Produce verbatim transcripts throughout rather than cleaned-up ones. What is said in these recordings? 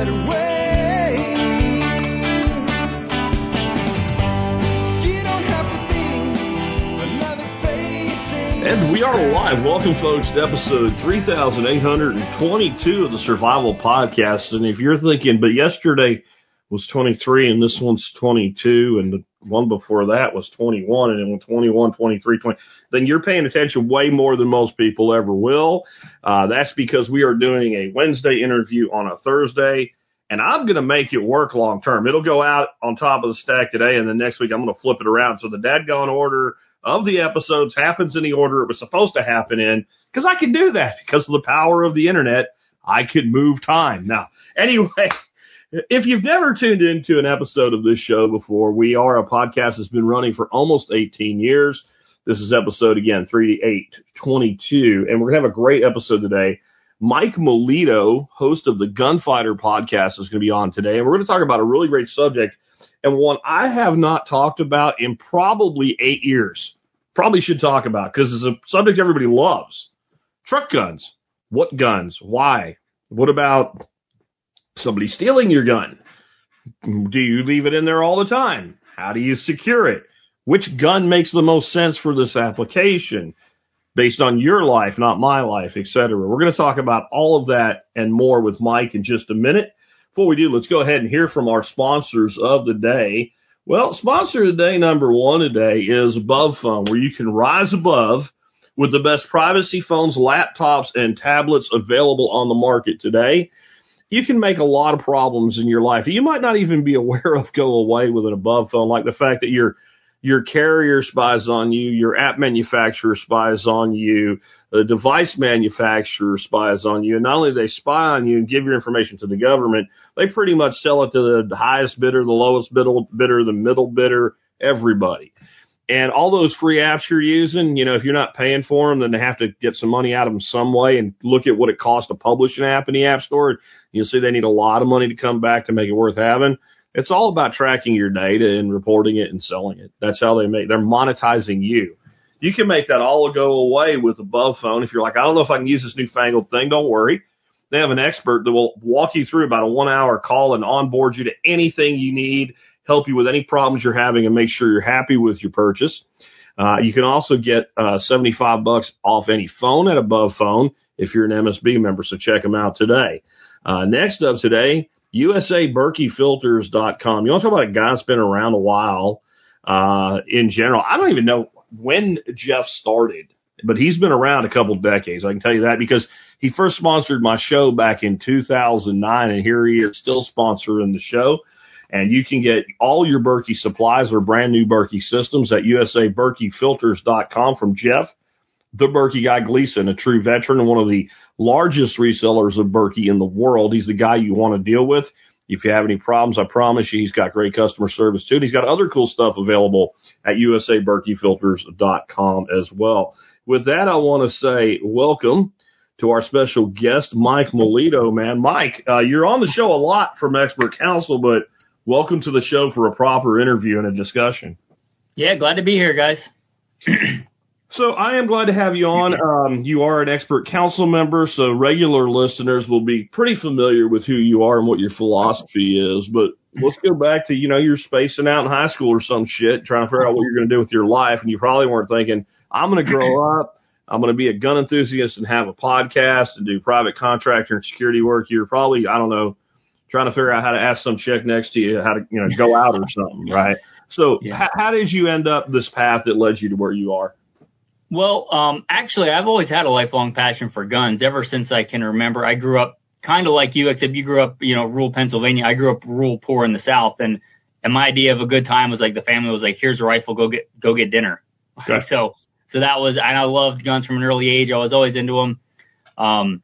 better way. You don't have to be another face in. And we are live. Welcome, folks, to episode three thousand eight hundred twenty-two of the Survival Podcast. And if you're thinking, but yesterday was twenty-three and this one's twenty-two and the one before that was twenty-one and then twenty-one, twenty-three, twenty, then you're paying attention way more than most people ever will. Uh, that's because we are doing a Wednesday interview on a Thursday, and I'm going to make it work long term. It'll go out on top of the stack today, and then next week I'm going to flip it around. So the dadgone order of the episodes happens in the order it was supposed to happen in, because I can do that because of the power of the internet. I can move time. Now, anyway, if you've never tuned into an episode of this show before, we are a podcast that's been running for almost eighteen years. This is episode, again, three eight twenty-two, and we're going to have a great episode today. Mike Melito, host of the Gunfighter Podcast, is going to be on today, and we're going to talk about a really great subject, and one I have not talked about in probably eight years. Probably should talk about, because it's a subject everybody loves. Truck guns. What guns? Why? What about somebody stealing your gun? Do you leave it in there all the time? How do you secure it? Which gun makes the most sense for this application based on your life, not my life, et cetera? We're going to talk about all of that and more with Mike in just a minute. Before we do, let's go ahead and hear from our sponsors of the day. Well, sponsor of the day number one today is Above Phone, where you can rise above with the best privacy phones, laptops, and tablets available on the market today. You can make a lot of problems in your life you might not even be aware of go away with an Above Phone, like the fact that your your carrier spies on you, your app manufacturer spies on you, the device manufacturer spies on you, and not only do they spy on you and give your information to the government, they pretty much sell it to the highest bidder, the lowest bidder, the middle bidder, everybody. And all those free apps you're using, you know, if you're not paying for them, then they have to get some money out of them some way and look at what it costs to publish an app in the App Store. You'll see they need a lot of money to come back to make it worth having. It's all about tracking your data and reporting it and selling it. That's how they make, they're monetizing you. You can make that all go away with Above Phone. If you're like, I don't know if I can use this newfangled thing, don't worry. They have an expert that will walk you through about a one hour call and onboard you to anything you need, help you with any problems you're having, and make sure you're happy with your purchase. Uh, you can also get uh, seventy-five bucks off any phone at Above Phone if you're an M S B member, so check them out today. Uh, next up today, U S A Berkey Filters dot com. You want to talk about a guy that's been around a while uh, in general. I don't even know when Jeff started, but he's been around a couple decades. I can tell you that because he first sponsored my show back in two thousand nine, and here he is still sponsoring the show. And you can get all your Berkey supplies or brand new Berkey systems at U S A Berkey Filters dot com from Jeff, the Berkey guy Gleason, a true veteran and one of the largest resellers of Berkey in the world. He's the guy you want to deal with. If you have any problems, I promise you he's got great customer service too. And he's got other cool stuff available at U S A Berkey Filters dot com as well. With that, I want to say welcome to our special guest, Mike Melito, man. Mike, uh, you're on the show a lot from Expert Counsel, but welcome to the show for a proper interview and a discussion. Yeah, glad to be here, guys. So I am glad to have you on. Um, you are an Expert Counsel member, so regular listeners will be pretty familiar with who you are and what your philosophy is. But let's go back to, you know, you're spacing out in high school or some shit, trying to figure out what you're going to do with your life, and you probably weren't thinking, I'm going to grow up, I'm going to be a gun enthusiast and have a podcast and do private contractor and security work. You're probably, I don't know, trying to figure out how to ask some chick next to you how to, you know, go out or something, right? So yeah. h- how did you end up this path that led you to where you are? Well, um, actually, I've always had a lifelong passion for guns ever since I can remember. I grew up kind of like you, except you grew up, you know, rural Pennsylvania. I grew up rural poor in the South, and, and my idea of a good time was like the family was like, here's a rifle, go get go get dinner. Okay. so so that was, and I loved guns from an early age. I was always into them. Um,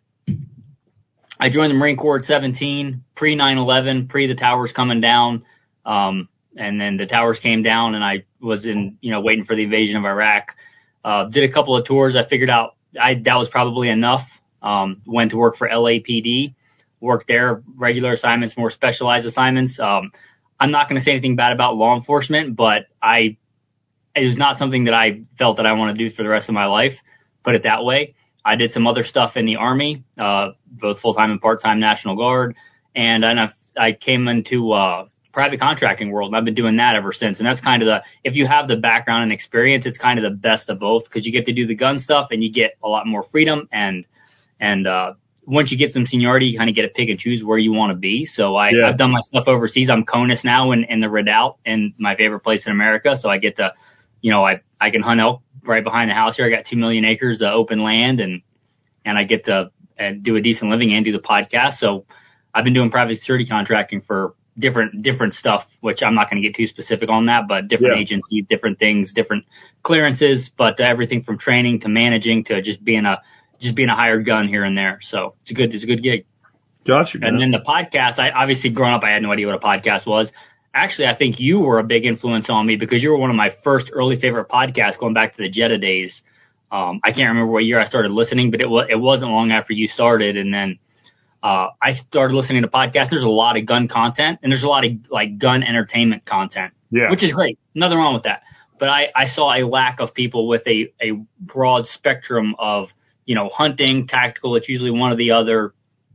I joined the Marine Corps at seventeen, pre nine eleven, pre the towers coming down. Um, and then the towers came down, and I was in, you know, waiting for the invasion of Iraq. Uh, did a couple of tours. I figured out I, that was probably enough. Um, went to work for L A P D, worked there, regular assignments, more specialized assignments. Um, I'm not going to say anything bad about law enforcement, but I, it was not something that I felt that I want to do for the rest of my life. Put it that way. I did some other stuff in the Army, uh, both full-time and part-time National Guard. and and I I came into uh private contracting world, and I've been doing that ever since. And that's kind of the, if you have the background and experience, it's kind of the best of both, because you get to do the gun stuff and you get a lot more freedom. And, and, uh, once you get some seniority, you kind of get to pick and choose where you want to be. So I, Yeah. I've done my stuff overseas. I'm CONUS now in, in the Redoubt, and my favorite place in America. So I get to, you know, I, I can hunt elk right behind the house here. I got two million acres of open land, and, and I get to uh, do a decent living and do the podcast. So I've been doing private security contracting for different, different stuff, which I'm not going to get too specific on that, but different Yeah. agencies, different things, different clearances, but everything from training to managing to just being a, just being a hired gun here and there. So it's a good, it's a good gig. Gotcha, man. And then the podcast, I obviously growing up, I had no idea what a podcast was. Actually, I think you were a big influence on me, because you were one of my first early favorite podcasts going back to the Jetta days. Um, I can't remember what year I started listening, but it was, it wasn't long after you started. And then, Uh, I started listening to podcasts. There's a lot of gun content, and there's a lot of like gun entertainment content, Yeah. which is great. Nothing wrong with that. But I, I saw a lack of people with a, a broad spectrum of, you know, hunting, tactical. It's usually one or the other,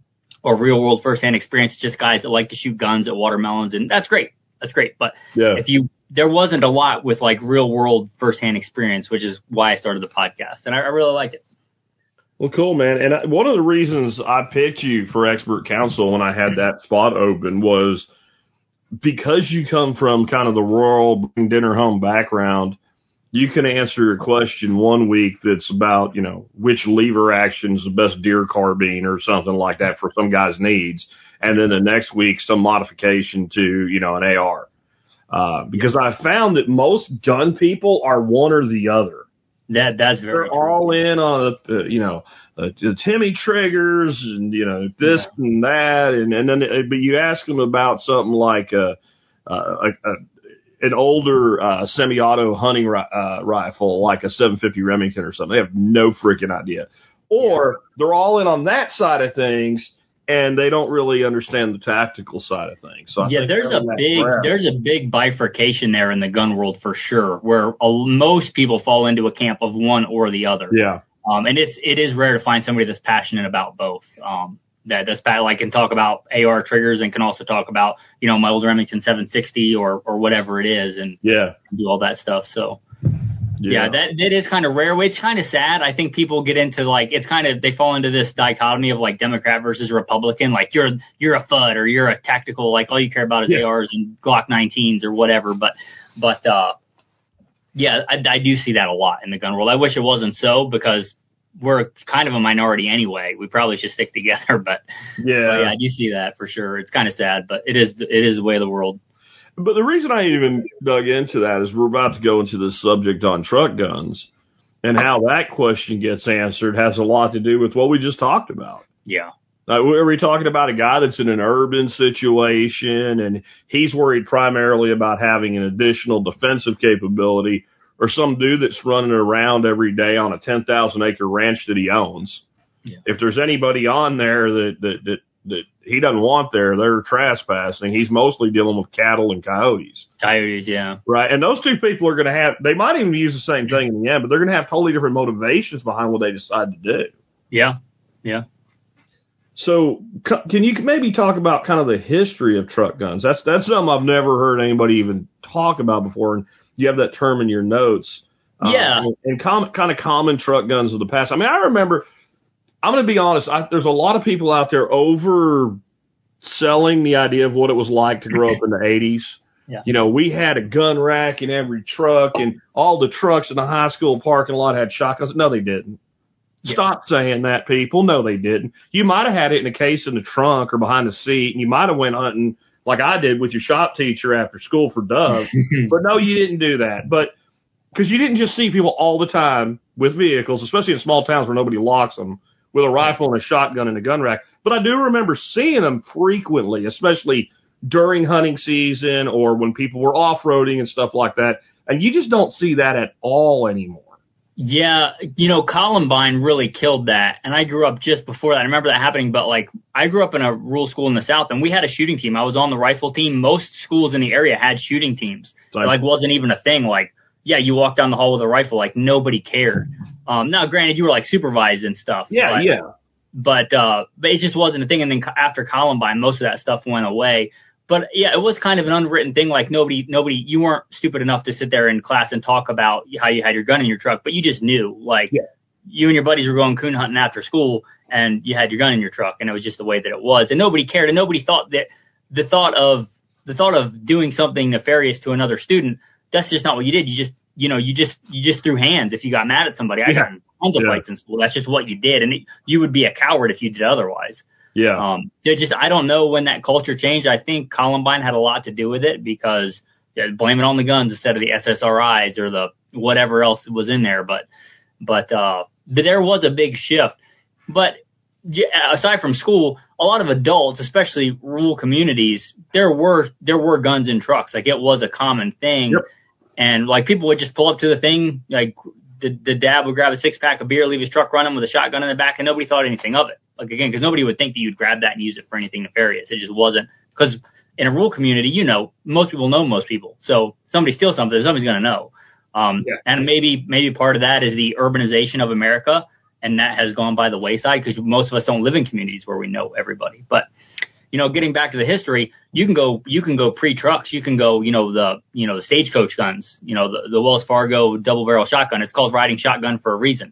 or real world firsthand experience. Just guys that like to shoot guns at watermelons, and that's great. That's great. But Yeah. if you, there wasn't a lot with like real world firsthand experience, which is why I started the podcast, and I, I really liked it. Well, cool, man. And I- one of the reasons I picked you for expert counsel when I had that spot open was because you come from kind of the rural bring dinner home background. You can answer a question one week that's about, you know, which lever action is the best deer carbine or something like that for some guy's needs. And then the next week, some modification to, you know, an A R. Uh, because I found that most gun people are one or the other. That, that's very They're true. all in on, uh, you know, uh, the Timmy triggers and, you know, this Yeah. and that. And, and then, uh, but you ask them about something like a, a, a, a an older, uh, semi-auto hunting, ri- uh, rifle, like a seven fifty Remington or something. They have no freaking idea. Or they're all in on that side of things, and they don't really understand the tactical side of things. So I Yeah, think there's they're a in that big crowd. there's a big bifurcation there in the gun world for sure, where uh, most people fall into a camp of one or the other. Yeah. Um, and it's it is rare to find somebody that's passionate about both. Um, that that's pa- like can talk about A R triggers and can also talk about, you know, my old Remington seven sixty or or whatever it is, and Yeah. do all that stuff. So. Yeah, that that is kind of rare. It's kind of sad. I think people get into like, it's kind of, they fall into this dichotomy of like Democrat versus Republican. Like you're you're a F U D or you're a tactical, like all you care about is Yeah. A Rs and Glock nineteens or whatever. But but uh, yeah, I, I do see that a lot in the gun world. I wish it wasn't so, because we're kind of a minority anyway. We probably should stick together. But Yeah. but yeah, I do see that for sure. It's kind of sad, but it is it is the way of the world. But the reason I even dug into that is we're about to go into the subject on truck guns, and how that question gets answered has a lot to do with what we just talked about. Yeah. Uh, are we talking about a guy that's in an urban situation and he's worried primarily about having an additional defensive capability, or some dude that's running around every day on a ten thousand acre ranch that he owns? Yeah. If there's anybody on there that, that, that, that he doesn't want there, they're trespassing. He's mostly dealing with cattle and coyotes. Coyotes, yeah. Right. And those two people are going to have, they might even use the same thing in the end, but they're going to have totally different motivations behind what they decide to do. Yeah. Yeah. So c- can you maybe talk about kind of the history of truck guns? That's, that's something I've never heard anybody even talk about before. And you have that term in your notes. Yeah. Um, and com- kind of common truck guns of the past. I mean, I remember, I'm going to be honest, I, there's a lot of people out there over selling the idea of what it was like to grow up in the eighties. Yeah. You know, we had a gun rack in every truck, and all the trucks in the high school parking lot had shotguns. No, they didn't. Yeah. Stop saying that, people. No, they didn't. You might have had it in a case in the trunk or behind the seat, and you might have went hunting like I did with your shop teacher after school for doves. But no, you didn't do that. But because you didn't just see people all the time with vehicles, especially in small towns where nobody locks them, with a rifle and a shotgun and a gun rack. But I do remember seeing them frequently, especially during hunting season or when people were off-roading and stuff like that. And you just don't see that at all anymore. Yeah, you know, Columbine really killed that. And I grew up just before that. I remember that happening, but like I grew up in a rural school in the South, and we had a shooting team. I was on the rifle team. Most schools in the area had shooting teams. It like wasn't even a thing. Like, yeah, you walk down the hall with a rifle, like nobody cared. Um, now granted, you were like supervised and stuff. Yeah, but, yeah. but, uh, but it just wasn't a thing. And then after Columbine, most of that stuff went away. But yeah, it was kind of an unwritten thing. Like nobody, nobody, you weren't stupid enough to sit there in class and talk about how you had your gun in your truck, but you just knew, like, yeah. You and your buddies were going coon hunting after school and you had your gun in your truck, and it was just the way that it was. And nobody cared, and nobody thought that the thought of, the thought of doing something nefarious to another student, that's just not what you did. You just, you know, you just, you just threw hands if you got mad at somebody. I yeah. got in tons of yeah. fights in school. That's just what you did. And it, you would be a coward if you did otherwise. Yeah. Um, so just, I don't know when that culture changed. I think Columbine had a lot to do with it because yeah, blame it on the guns instead of the S S R Is or the whatever else was in there. But, but, uh, there was a big shift. But yeah, aside from school, a lot of adults, especially rural communities, there were, there were guns in trucks. Like it was a common thing. Yep. And like people would just pull up to the thing, like the, the dad would grab a six pack of beer, leave his truck running with a shotgun in the back, and nobody thought anything of it. Like again, because nobody would think that you'd grab that and use it for anything nefarious. It just wasn't, because in a rural community, you know, most people know most people. So somebody steals something, somebody's going to know. Um, yeah. And maybe, maybe part of that is the urbanization of America, and that has gone by the wayside because most of us don't live in communities where we know everybody. But, you know, getting back to the history, you can go, you can go pre-trucks. You can go, you know, the, you know, the stagecoach guns, you know, the, the Wells Fargo double barrel shotgun. It's called riding shotgun for a reason.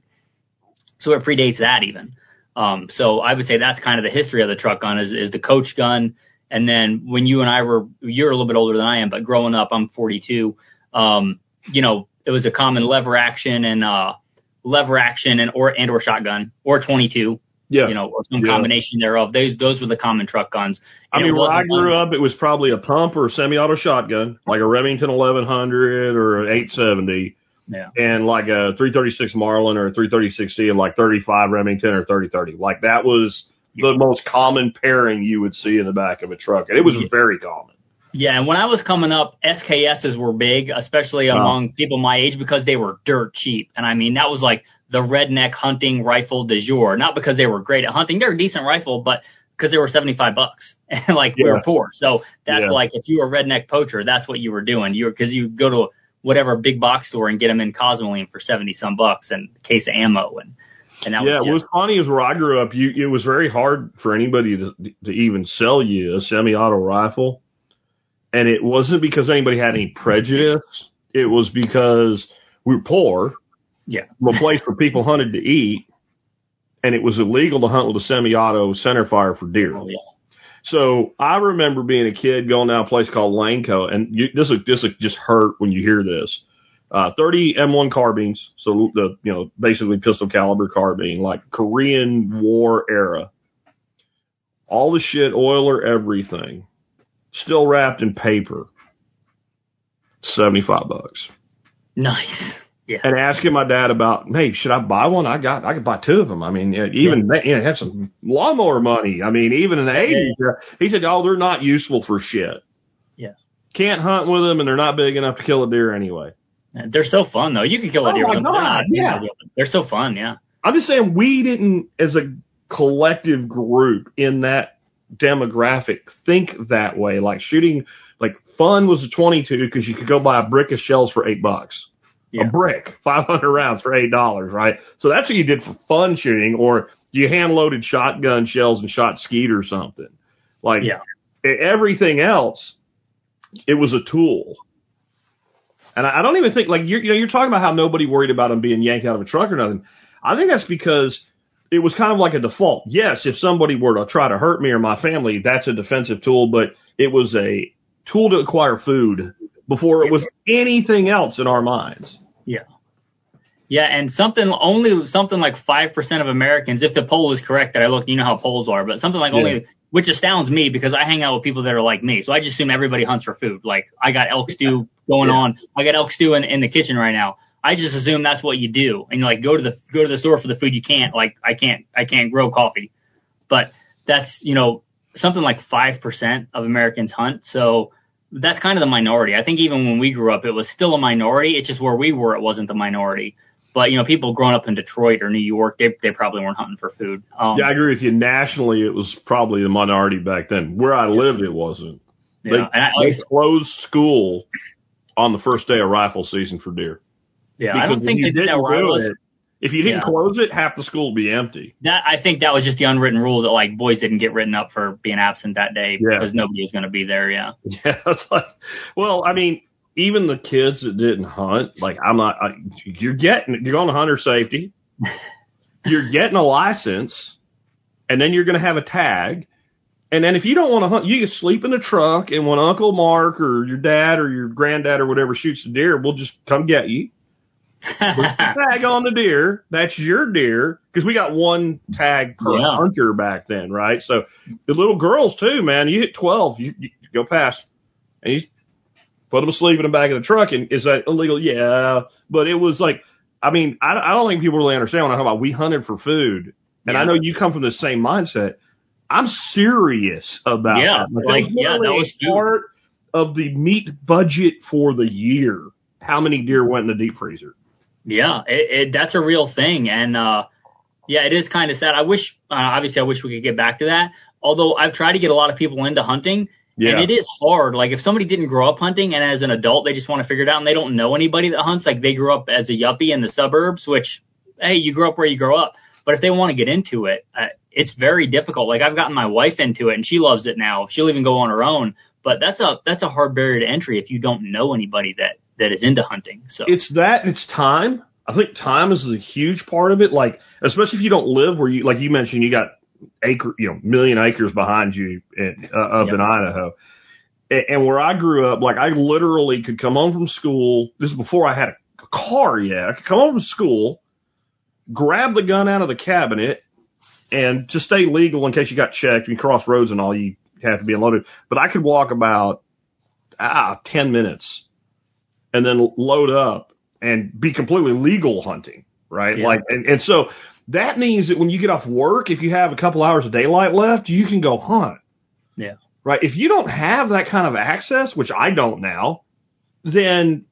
So it predates that even. Um, so I would say that's kind of the history of the truck gun is, is the coach gun. And then when you and I were, you're a little bit older than I am, but growing up, I'm forty-two. Um, you know, it was a common lever action and, uh, lever action and or, and or shotgun or twenty-two. Yeah. You know, or some yeah. combination thereof. Those, those were the common truck guns. And I mean, where I grew one, up, it was probably a pump or a semi-auto shotgun, like a Remington eleven hundred or an eight seventy. Yeah. And like a three thirty-six Marlin or a three thirty-six C and like thirty-five Remington or thirty thirty. Like that was yeah. the most common pairing you would see in the back of a truck. And it was yeah. very common. Yeah, and when I was coming up, S K S's were big, especially among wow. people my age, because they were dirt cheap. And I mean, that was like the redneck hunting rifle du jour. Not because they were great at hunting. They're a decent rifle, but because they were seventy-five bucks. And like yeah. we were poor. So that's yeah. like, if you were a redneck poacher, that's what you were doing. You were, cause you go to whatever big box store and get them in Cosmoline for seventy some bucks and a case of ammo. And, and that yeah, was just, what's funny is where I grew up, you, it was very hard for anybody to, to even sell you a semi-auto rifle. And it wasn't because anybody had any prejudice. It was because we were poor. Yeah. From a place where people hunted to eat. And it was illegal to hunt with a semi-auto centerfire for deer. Oh, yeah. So I remember being a kid going down a place called Lanco. And you, this will this will just hurt when you hear this. Uh, thirty M one carbines. So the, you know, basically pistol caliber carbine, like Korean War era. All the shit, oiler, everything. Still wrapped in paper. seventy-five bucks. Nice. Yeah. And asking my dad about, hey, should I buy one? I got, I could buy two of them. I mean, even, yeah. you know, have some lawnmower money. I mean, even in the eighties, yeah. he said, oh, they're not useful for shit. Yeah. Can't hunt with them and they're not big enough to kill a deer anyway. They're so fun though. You can kill a deer oh with them. God, They're, yeah. they're so fun. Yeah. I'm just saying we didn't, as a collective group in that demographic, think that way. Like shooting, like fun was a twenty-two because you could go buy a brick of shells for eight bucks. Yeah. A brick, five hundred rounds for eight dollars, right? So that's what you did for fun shooting, or you hand loaded shotgun shells and shot skeet or something. Like yeah. everything else, it was a tool. And I don't even think, like, you're, you know, you're talking about how nobody worried about them being yanked out of a truck or nothing. I think that's because it was kind of like a default. Yes, if somebody were to try to hurt me or my family, that's a defensive tool, but it was a tool to acquire food before it was anything else in our minds. Yeah. Yeah, and something, only something like five percent of Americans, if the poll is correct that I looked, you know how polls are, but something like yeah. only, which astounds me because I hang out with people that are like me. So I just assume everybody hunts for food. Like I got elk stew going yeah. on. I got elk stew in, in the kitchen right now. I just assume that's what you do. And you like go to the, go to the store for the food you can't, like I can't, I can't grow coffee, but that's, you know, something like five percent of Americans hunt. So that's kind of the minority. I think even when we grew up, it was still a minority. It's just where we were, it wasn't the minority. But, you know, people growing up in Detroit or New York, they they probably weren't hunting for food. Um, yeah, I agree with you. Nationally, it was probably the minority back then. Where I lived, it wasn't. Yeah. They, and I, they closed school on the first day of rifle season for deer. Yeah, because I don't think they did that where I was. It, If you didn't Yeah. close it, half the school would be empty. That I think that was just the unwritten rule that like boys didn't get written up for being absent that day Yeah. because nobody was going to be there. Yeah. Yeah, it's like, well, I mean, even the kids that didn't hunt, like I'm not, I, you're getting, you're going to hunter safety, you're getting a license, and then you're going to have a tag. And then if you don't want to hunt, you can sleep in the truck, and when Uncle Mark or your dad or your granddad or whatever shoots the deer, we'll just come get you. Put the tag on the deer. That's your deer. Because we got one tag per Yeah. hunter back then, right? So the little girls too, man. You hit twelve, you, you go past, and you put them asleep in the back of the truck. And is that illegal? Yeah, but it was like, I mean, I, I don't think people really understand when I talk about we hunted for food, and Yeah. I know you come from the same mindset. I'm serious about Yeah, that. like, that was yeah, that literally was a part of the meat budget for the year. How many deer went in the deep freezer? Yeah, it, it, that's a real thing. And, uh, yeah, it is kind of sad. I wish, uh, obviously I wish we could get back to that. Although I've tried to get a lot of people into hunting Yeah. and it is hard. Like if somebody didn't grow up hunting and as an adult, they just want to figure it out and they don't know anybody that hunts. Like they grew up as a yuppie in the suburbs, which, hey, you grew up where you grow up. But if they want to get into it, uh, it's very difficult. Like I've gotten my wife into it and she loves it now. She'll even go on her own, but that's a, that's a hard barrier to entry if you don't know anybody that, that is into hunting. So It's that, it's time. I think time is a huge part of it. Like, especially if you don't live where you, like you mentioned, you got acre, you know, million acres behind you in, uh, up Yep. in Idaho. And, and where I grew up, like I literally could come home from school. This is before I had a, a car yet. I could come home from school, grab the gun out of the cabinet, and to stay legal in case you got checked, you cross roads and all, you have to be unloaded. But I could walk about, ah, ten minutes and then load up and be completely legal hunting, right? Yeah. Like, and, and so that means that when you get off work, if you have a couple hours of daylight left, you can go hunt, yeah. right? If you don't have that kind of access, which I don't now, then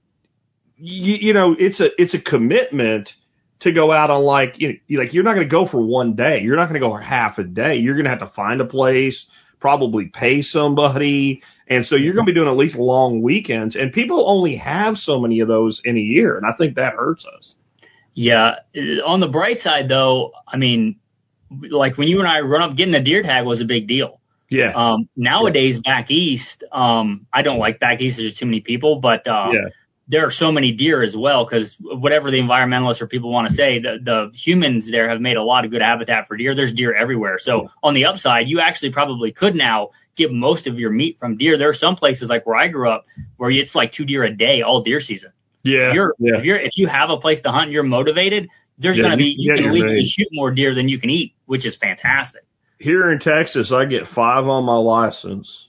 you, you know, it's a, it's a commitment to go out on like, you know, like you're not going to go for one day. You're not going to go for half a day. You're going to have to find a place, probably pay somebody. And so you're going to be doing at least long weekends, and people only have so many of those in a year. And I think that hurts us. Yeah. On the bright side though, I mean, like when you and I run up, getting a deer tag was a big deal. Yeah. Um, nowadays back east, um, I don't like back east. There's too many people, but, uh, Yeah. there are so many deer as well, because whatever the environmentalists or people want to say, the, the humans there have made a lot of good habitat for deer. There's deer everywhere. So on the upside, you actually probably could now get most of your meat from deer. There are some places like where I grew up where it's like two deer a day all deer season. Yeah. If you're, yeah. if you're, if you have a place to hunt and you're motivated, there's Yeah, going to you be, can you get can your legally meat. shoot more deer than you can eat, which is fantastic. Here in Texas, I get five on my license,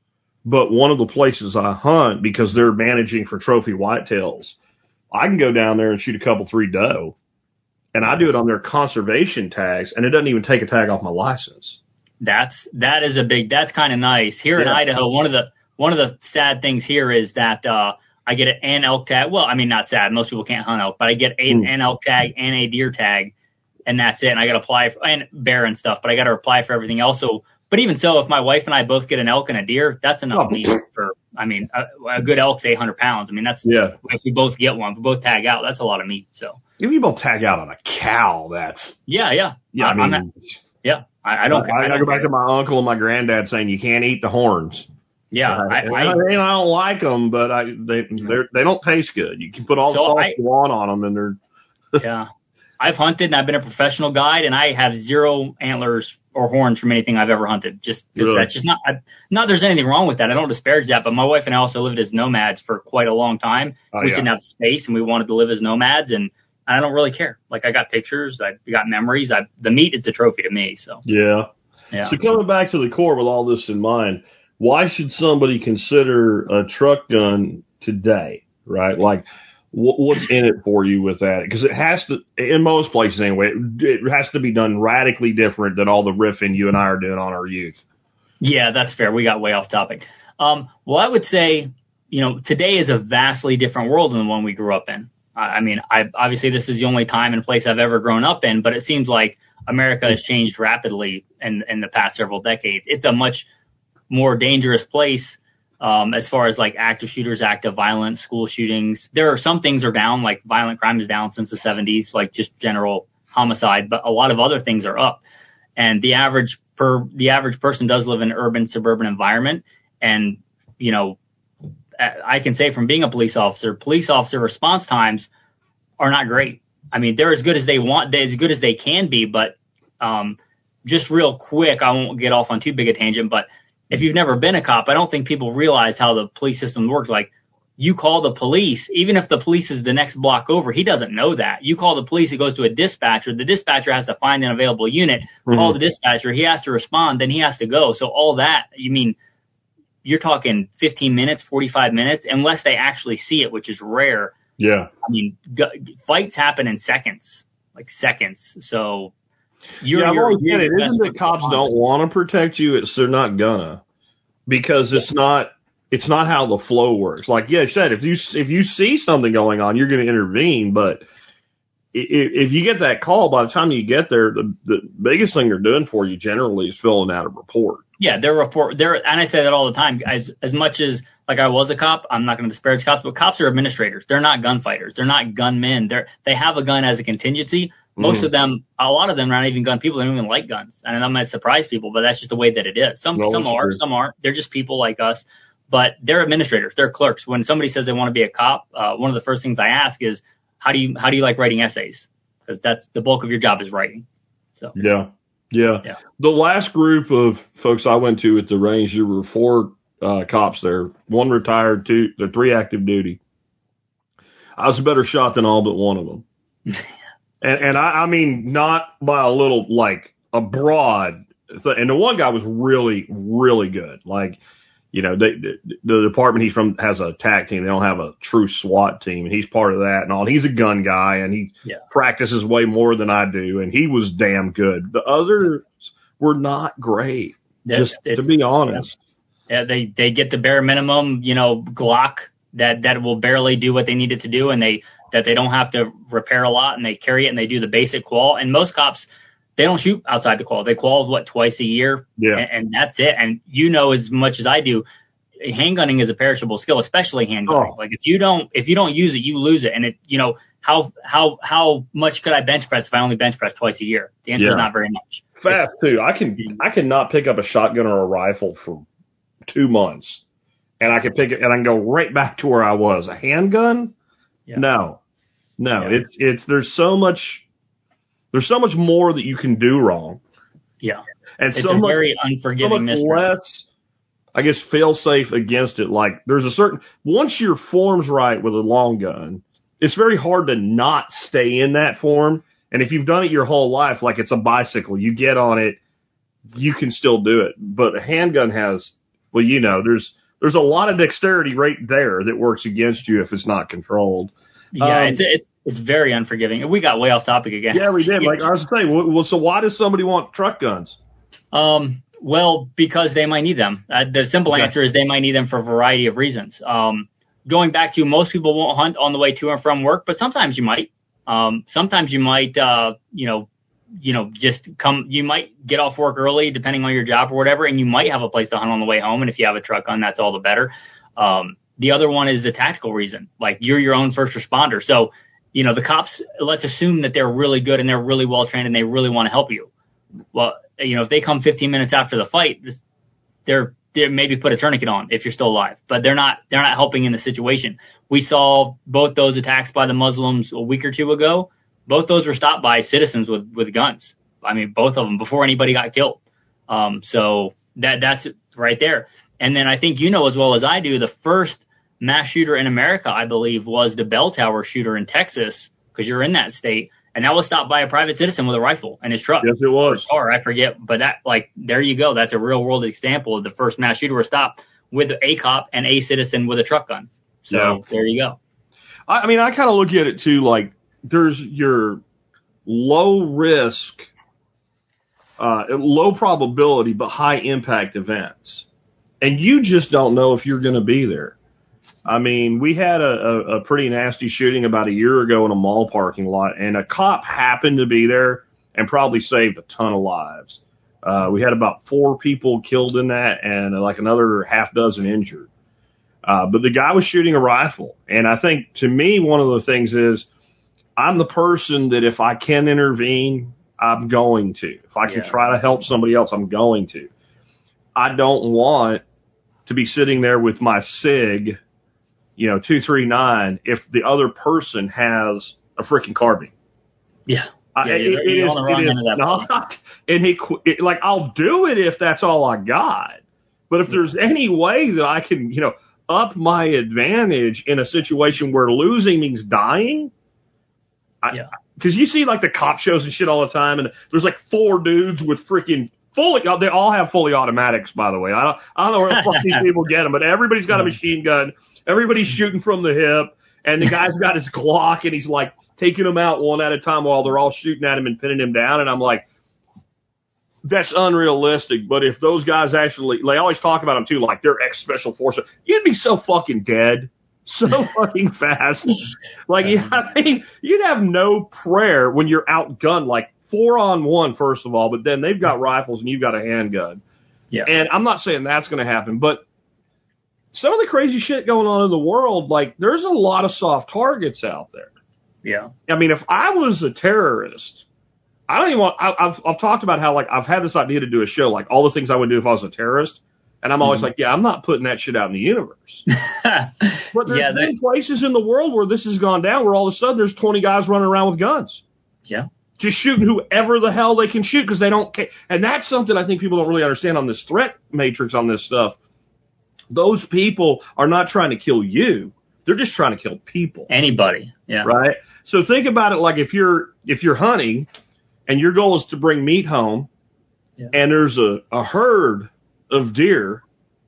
but one of the places I hunt, because they're managing for trophy whitetails, I can go down there and shoot a couple, three doe, and I do it on their conservation tags, and it doesn't even take a tag off my license. That's, that is a big, that's kind of nice. Here in Yeah. Idaho, one of the, one of the sad things here is that, uh, I get an elk tag. Well, I mean, not sad. Most people can't hunt elk, but I get a, Mm. an elk tag and a deer tag, and that's it. And I got to apply for, and bear and stuff, but I got to apply for everything else. So, but even so, if my wife and I both get an elk and a deer, that's enough Oh. meat for, I mean, a, a good elk's eight hundred pounds. I mean, that's, Yeah. if we both get one, if we both tag out, that's a lot of meat. So, If you both tag out on a cow, that's, yeah, yeah. yeah, I I'm mean, not, yeah, I, I don't, I, I, don't go back care. to my uncle and my granddad saying you can't eat the horns. Yeah, I, I, and I, I, and I don't like them, but I they they're, they don't taste good. You can put all the So salt I- you want on them, and they're yeah. I've hunted and I've been a professional guide, and I have zero antlers or horns from anything I've ever hunted. Just 'cause Really? that's just not, I, not there's anything wrong with that. I don't disparage that, but my wife and I also lived as nomads for quite a long time. Oh, we yeah. didn't have space and we wanted to live as nomads, and I don't really care. Like I got pictures, I got memories. I, the meat is the trophy to me. So yeah. yeah. So coming back to the core with all this in mind, why should somebody consider a truck gun today, right? Like, what, what's in it for you with that? Because it has to, in most places anyway, it, it has to be done radically different than all the riffing you and I are doing on our youth. Yeah, that's fair. We got way off topic. Um, well, I would say, you know, today is a vastly different world than the one we grew up in. I, I mean, I obviously this is the only time and place I've ever grown up in, but it seems like America has changed rapidly in, in the past several decades. It's a much more dangerous place Um, as far as like active shooters, active violence, school shootings, there are some things are down, like violent crime is down since the seventies, like just general homicide, but a lot of other things are up. And the average per, the average person does live in an urban, suburban environment. And, you know, I can say from being a police officer, police officer response times are not great. I mean, they're as good as they want, they're as good as they can be, but, um, just real quick, I won't get off on too big a tangent, but if you've never been a cop, I don't think people realize how the police system works. Like, you call the police, even if the police is the next block over, he doesn't know that. You call the police, it goes to a dispatcher. The dispatcher has to find an available unit, mm-hmm. call the dispatcher, he has to respond, then he has to go. So all that, you mean, you're talking fifteen minutes, forty-five minutes, unless they actually see it, which is rare. Yeah. I mean, g- fights happen in seconds, like seconds. So you're, yeah, you're, I get it. Isn't that cops don't want to protect you? It's they're not gonna, because it's not. It's not how the flow works. Like yeah, I said, if you if you see something going on, you're going to intervene. But if, if you get that call, by the time you get there, the, the biggest thing they're doing for you generally is filling out a report. Yeah, their report. They're and I say that all the time. As as much as like I was a cop, I'm not going to disparage cops, but cops are administrators. They're not gunfighters. They're not gunmen. They're they have a gun as a contingency. Most mm. of them, a lot of them, are not even gun people. They don't even like guns, and that might surprise people, but that's just the way that it is. Some no, some are, true. some aren't. They're just people like us. But they're administrators, they're clerks. When somebody says they want to be a cop, uh, one of the first things I ask is, how do you, how do you like writing essays? Because that's the bulk of your job is writing. So yeah, yeah, yeah. The last group of folks I went to at the range, there were four uh, cops there. One retired, two, the three active duty. I was a better shot than all but one of them. and and I, I mean, not by a little, like a broad. And the one guy was really, really good. Like. You know, they, the department he's from has a TAC team. They don't have a true SWAT team, and he's part of that and all. He's a gun guy, and he yeah. practices way more than I do, and he was damn good. The others were not great, That's, just to be honest. Yeah, they they get the bare minimum, you know, Glock that that will barely do what they need it to do, and they that they don't have to repair a lot, and they carry it, and they do the basic qual. And most cops, they don't shoot outside the qual. They qual, what, twice a year? Yeah. And, and that's it. And you know as much as I do, handgunning is a perishable skill, especially handgunning. Oh. Like if you don't, if you don't use it, you lose it. And it, you know, how, how, how much could I bench press if I only bench press twice a year? The answer yeah. is not very much. Fast too. I can, I cannot pick up a shotgun or a rifle for two months and I can pick it and I can go right back to where I was. A handgun? Yeah. No, no, Yeah. it's, it's, there's so much, There's so much more that you can do wrong. Yeah. And it's so a much, very unforgiving so much mistress. less, I guess, fail safe against it. Like there's a certain, once your form's right with a long gun, it's very hard to not stay in that form. And if you've done it your whole life, like it's a bicycle, you get on it, you can still do it. But a handgun has, well, you know, there's, there's a lot of dexterity right there that works against you if it's not controlled. Yeah, um, it's it's it's very unforgiving. We got way off topic again. Yeah, we did. Like I was saying, well, well, so why does somebody want truck guns? Um, well, because they might need them. Uh, the simple Okay. answer is they might need them for a variety of reasons. Um, going back to most people won't hunt on the way to and from work, but sometimes you might. Um, sometimes you might, uh, you know, you know, just come. You might get off work early, depending on your job or whatever, and you might have a place to hunt on the way home. And if you have a truck gun, that's all the better. Um, The other one is the tactical reason, like you're your own first responder. So, you know, the cops, let's assume that they're really good and they're really well trained and they really want to help you. Well, you know, if they come fifteen minutes after the fight, this, they're, they're maybe put a tourniquet on if you're still alive, but they're not, they're not helping in the situation. We saw both those attacks by the Muslims a week or two ago. Both those were stopped by citizens with, with guns. I mean, both of them before anybody got killed. Um, so that, that's right there. And then I think you know as well as I do, the first mass shooter in America, I believe, was the Bell Tower shooter in Texas, because you're in that state, and that was stopped by a private citizen with a rifle in his truck. Yes, it was. Or I forget, but that, like, there you go. That's a real world example of the first mass shooter was stopped with a cop and a citizen with a truck gun. So Yeah. there you go. I, I mean, I kind of look at it too, like there's your low risk, uh, low probability, but high impact events. And you just don't know if you're going to be there. I mean, we had a, a, a pretty nasty shooting about a year ago in a mall parking lot, and a cop happened to be there and probably saved a ton of lives. Uh, we had about four people killed in that and uh, like another half dozen injured. Uh, but the guy was shooting a rifle. And I think, to me, one of the things is I'm the person that if I can intervene, I'm going to. If I can Yeah. try to help somebody else, I'm going to. I don't want to be sitting there with my SIG, you know, two three nine, if the other person has a freaking carbine. Yeah. I- Yeah, it- you're, it you're is- on the wrong it end is of that. phone. not. And he, qu- it, like, I'll do it if that's all I got. But if there's any way that I can, you know, up my advantage in a situation where losing means dying, I, Yeah. because you see like the cop shows and shit all the time, and there's like four dudes with freaking fully. They all have fully automatics, by the way. I don't, I don't know where the fuck these people get them, but everybody's got a machine gun. Everybody's shooting from the hip, and the guy's got his Glock, and he's like taking them out one at a time while they're all shooting at him and pinning him down. And I'm like, that's unrealistic. But if those guys actually, they always talk about them too, like they're ex special forces, you'd be so fucking dead. So fucking fast. Like, yeah, I mean, you'd have no prayer when you're outgunned, like four on one, first of all, but then they've got rifles and you've got a handgun. Yeah. And I'm not saying that's going to happen, but some of the crazy shit going on in the world, like, there's a lot of soft targets out there. Yeah. I mean, if I was a terrorist, I don't even want, I, I've, I've talked about how, like, I've had this idea to do a show, like, all the things I would do if I was a terrorist. And I'm always Mhm. like, yeah, I'm not putting that shit out in the universe. But there's yeah. been They, places in the world where this has gone down, where all of a sudden there's twenty guys running around with guns, yeah. just shooting whoever the hell they can shoot because they don't care. And that's something I think people don't really understand on this threat matrix on this stuff. Those people are not trying to kill you; they're just trying to kill people, Anybody. Yeah. right? So think about it like if you're if you're hunting, and your goal is to bring meat home, Yeah. and there's a, a herd of deer.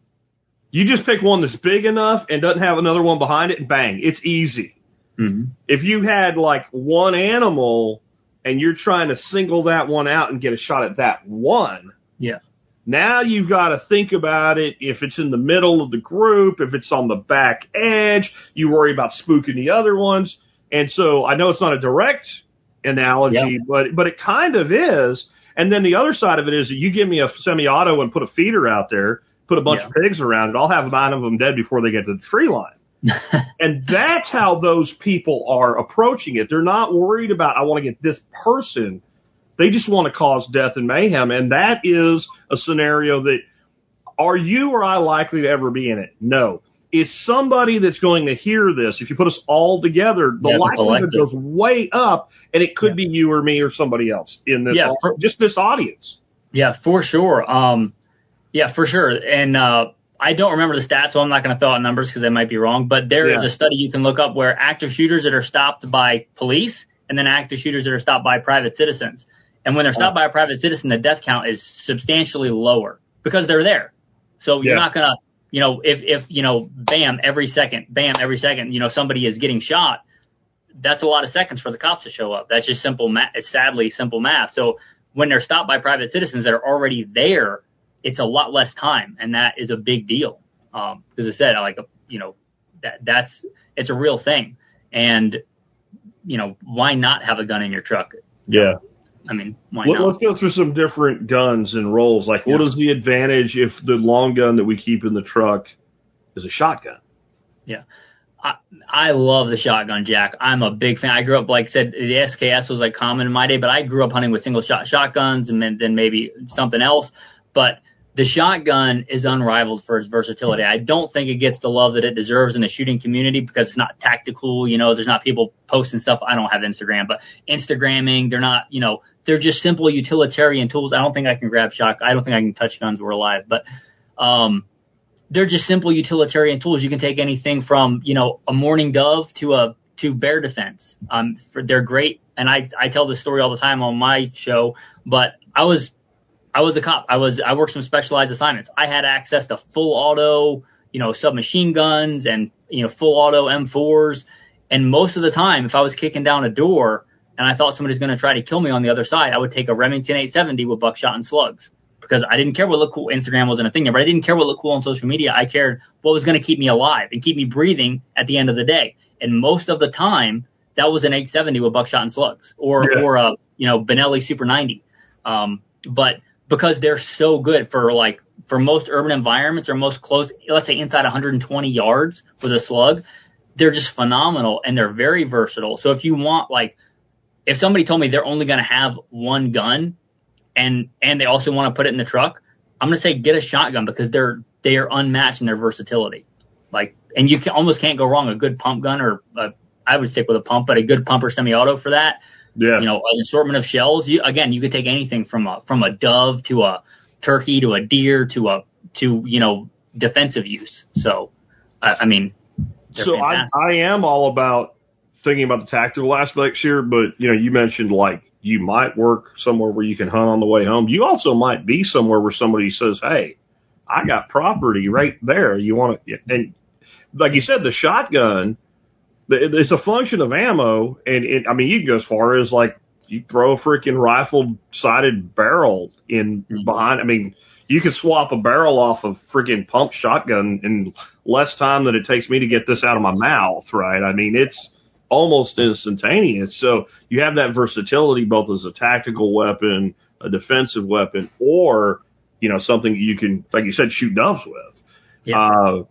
You just pick one that's big enough and doesn't have another one behind it, and bang, it's easy. Mm-hmm. If you had like one animal and you're trying to single that one out and get a shot at that one, Yeah. now you've got to think about it. If it's in the middle of the group, if it's on the back edge, you worry about spooking the other ones. And so I know it's not a direct analogy, Yeah. but but it kind of is. And then the other side of it is that you give me a semi-auto and put a feeder out there, put a bunch Yeah. of pigs around it, I'll have nine of them dead before they get to the tree line. And that's how those people are approaching it. They're not worried about, I want to get this person. They just want to cause death and mayhem. And that is a scenario that, are you or I likely to ever be in it? No. Is somebody that's going to hear this, if you put us all together, the Yeah, the likelihood collective. goes way up, and it could be you or me or somebody else in this, Yeah, for- just this audience. Yeah, for sure. Um, yeah, for sure. And uh, I don't remember the stats, so I'm not going to throw out numbers because they might be wrong. But there is Yeah. a study you can look up where active shooters that are stopped by police and then active shooters that are stopped by private citizens. And when they're stopped by a private citizen, the death count is substantially lower because they're there. So you're Yeah. not going to, you know, if, if, you know, bam, every second, bam, every second, you know, somebody is getting shot, that's a lot of seconds for the cops to show up. That's just simple math. It's sadly simple math. So when they're stopped by private citizens that are already there, it's a lot less time. And that is a big deal. Um, as I said, I like, you know, that that's, it's a real thing. And, you know, why not have a gun in your truck? Yeah. I mean, why Let, not? let's go through some different guns and roles. Like, what Yeah. is the advantage if the long gun that we keep in the truck is a shotgun? Yeah. I, I love the shotgun, Jack. I'm a big fan. I grew up, like I said, the S K S was like common in my day, but I grew up hunting with single shot shotguns and then, then maybe something else. But the shotgun is unrivaled for its versatility. I don't think it gets the love that it deserves in the shooting community because it's not tactical. You know, there's not people posting stuff. I don't have Instagram, but Instagramming, they're not, you know, they're just simple utilitarian tools. I don't think I can grab shotgun. I don't think I can touch guns. We're alive, but, um, they're just simple utilitarian tools. You can take anything from, you know, a mourning dove to a, to bear defense. Um, for, they're great. And I, I tell this story all the time on my show, but I was, I was a cop. I was, I worked some specialized assignments. I had access to full auto, you know, submachine guns and, you know, full auto M fours. And most of the time, if I was kicking down a door and I thought somebody was going to try to kill me on the other side, I would take a Remington eight seventy with buckshot and slugs. Because I didn't care what looked cool. Instagram wasn't a thing there, but I didn't care what looked cool on social media. I cared what was going to keep me alive and keep me breathing at the end of the day. And most of the time, that was an eight seventy with buckshot and slugs, or Yeah. or a you know Benelli Super ninety. Um, but because they're so good for like for most urban environments or most close, let's say inside one hundred twenty yards with a slug, they're just phenomenal and they're very versatile. So if you want, like, if somebody told me they're only going to have one gun and, and they also want to put it in the truck, I'm going to say get a shotgun because they're, they are unmatched in their versatility. Like, and you can, almost can't go wrong. A good pump gun or a, I would stick with a pump, but a good pump or semi-auto for that. Yeah. You know, an assortment of shells. You, again, you could take anything from a, from a dove to a turkey to a deer to a, to, you know, defensive use. So, I, I mean, so I, I am all about thinking about the tactical aspects here, but you know, you mentioned like you might work somewhere where you can hunt on the way home. You also might be somewhere where somebody says, "Hey, I got property right there. You want to?" And like you said, the shotgun, it's a function of ammo, and it, I mean, you can go as far as like you throw a freaking rifle-sided barrel in behind. I mean, you could swap a barrel off of freaking pump shotgun in less time than it takes me to get this out of my mouth, right? I mean, it's almost instantaneous. So you have that versatility both as a tactical weapon, a defensive weapon, or, you know, something you can, like you said, shoot doves with. Yeah. Uh,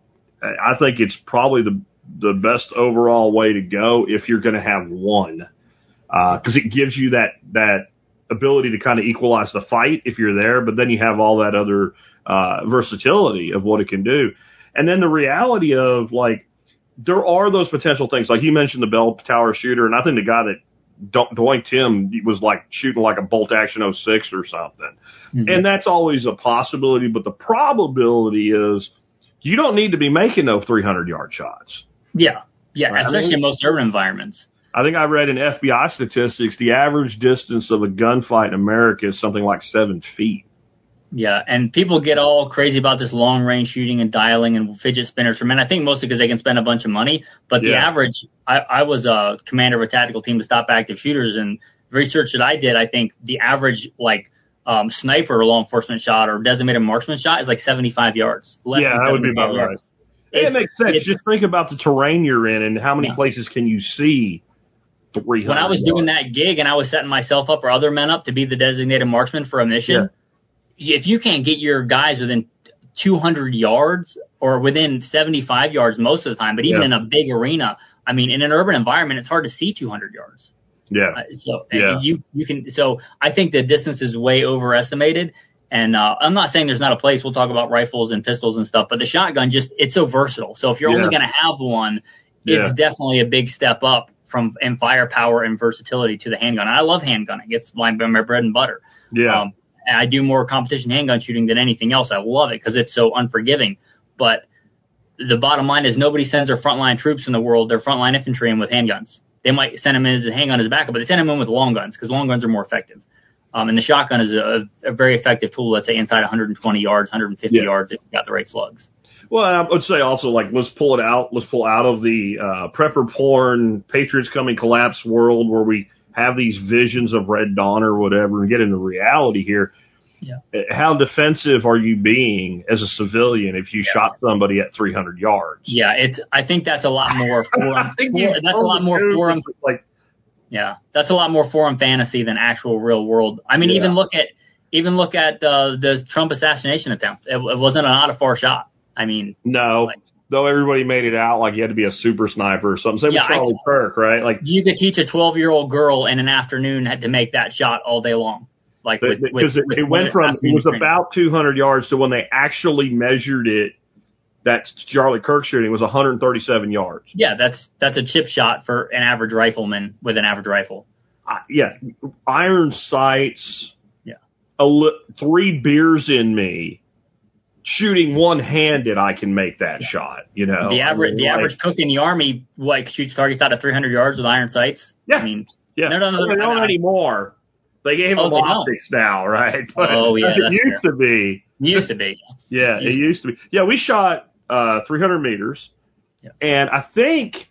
I think it's probably the the best overall way to go if you're going to have one, because uh, it gives you that that ability to kind of equalize the fight if you're there, but then you have all that other uh, versatility of what it can do. And then the reality of, like, there are those potential things. Like you mentioned the bell tower shooter, and I think the guy that doinked him was like shooting like a bolt action oh six or something. Mm-hmm. And that's always a possibility, but the probability is you don't need to be making no three hundred yard shots. Yeah. Yeah. Right? Especially I mean, in most urban environments. I think I read in F B I statistics, the average distance of a gunfight in America is something like seven feet. Yeah, and people get all crazy about this long range shooting and dialing and fidget spinners for men. I think mostly because they can spend a bunch of money. But the Yeah. average, I, I was a commander of a tactical team to stop active shooters, and research that I did, I think the average like um, sniper or law enforcement shot or designated marksman shot is like seventy-five yards. Less Yeah, than that would be seventy-five about yards. right. It It's- makes sense. it's- Just think about the terrain you're in and how many Yeah. places can you see three hundred When I was yards. doing that gig and I was setting myself up or other men up to be the designated marksman for a mission, if you can't get your guys within two hundred yards or within seventy-five yards most of the time, but even Yeah. in a big arena, I mean, in an urban environment, it's hard to see two hundred yards. Yeah. Uh, so Yeah. and you you can so I think the distance is way overestimated. And uh, I'm not saying there's not a place. We'll talk about rifles and pistols and stuff, but the shotgun just it's so versatile. So if you're Yeah. only going to have one, it's Yeah. definitely a big step up from in firepower and versatility to the handgun. I love handgunning. It's my my bread and butter. Yeah. Um, and I do more competition handgun shooting than anything else. I love it because it's so unforgiving. But the bottom line is nobody sends their frontline troops in the world, their frontline infantry in with handguns. They might send them in as a handgun as a backup, but they send them in with long guns because long guns are more effective. Um, and the shotgun is a, a very effective tool, let's say inside one hundred twenty yards, one hundred fifty Yeah. yards if you've got the right slugs. Well, I would say also, like, let's pull it out. Let's pull out of the uh, prepper porn, Patriots Coming collapse world where we have these visions of Red Dawn or whatever and get into reality here. Yeah. How defensive are you being as a civilian if you Yeah. shot somebody at three hundred yards? Yeah, it's. I think that's a lot more. Forum, I think you that's a lot more forum. like Yeah, that's a lot more forum fantasy than actual real world. I mean, Yeah. even look at even look at uh, the Trump assassination attempt. It, it wasn't not a far shot. I mean, no. Like- Though everybody made it out like you had to be a super sniper or something. Same Yeah, with I- Charlie Kirk, right? Like you could teach a twelve-year-old girl in an afternoon had to make that shot all day long. Like with, with, because it, with, it went with from it was training. about two hundred yards to when they actually measured it. That Charlie Kirk shooting was one hundred thirty-seven yards. Yeah, that's that's a chip shot for an average rifleman with an average rifle. Uh, yeah, iron sights. Yeah. A li- three beers in me, shooting one-handed, I can make that shot. You know, The I average mean, the like- average cook in the army like shoots targets out at three hundred yards with iron sights. Yeah. I mean, Yeah, no, no, no, they no, don't no. anymore. They gave Oh, them they don't. optics now, right? But Oh, yeah, it that's used to be. used to be. Yeah, it Used- used to be. Yeah, we shot uh, three hundred meters, Yeah. and I think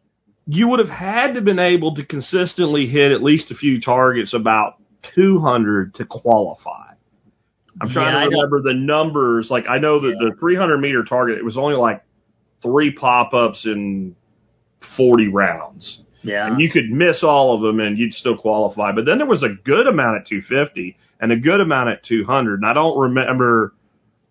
you would have had to been able to consistently hit at least a few targets about two hundred to qualify. I'm trying Yeah, I to don't- remember the numbers. Like, I know that Yeah. the three hundred meter target, it was only like three pop-ups in forty rounds. Yeah. And you could miss all of them and you'd still qualify. But then there was a good amount at two fifty and a good amount at two hundred. And I don't remember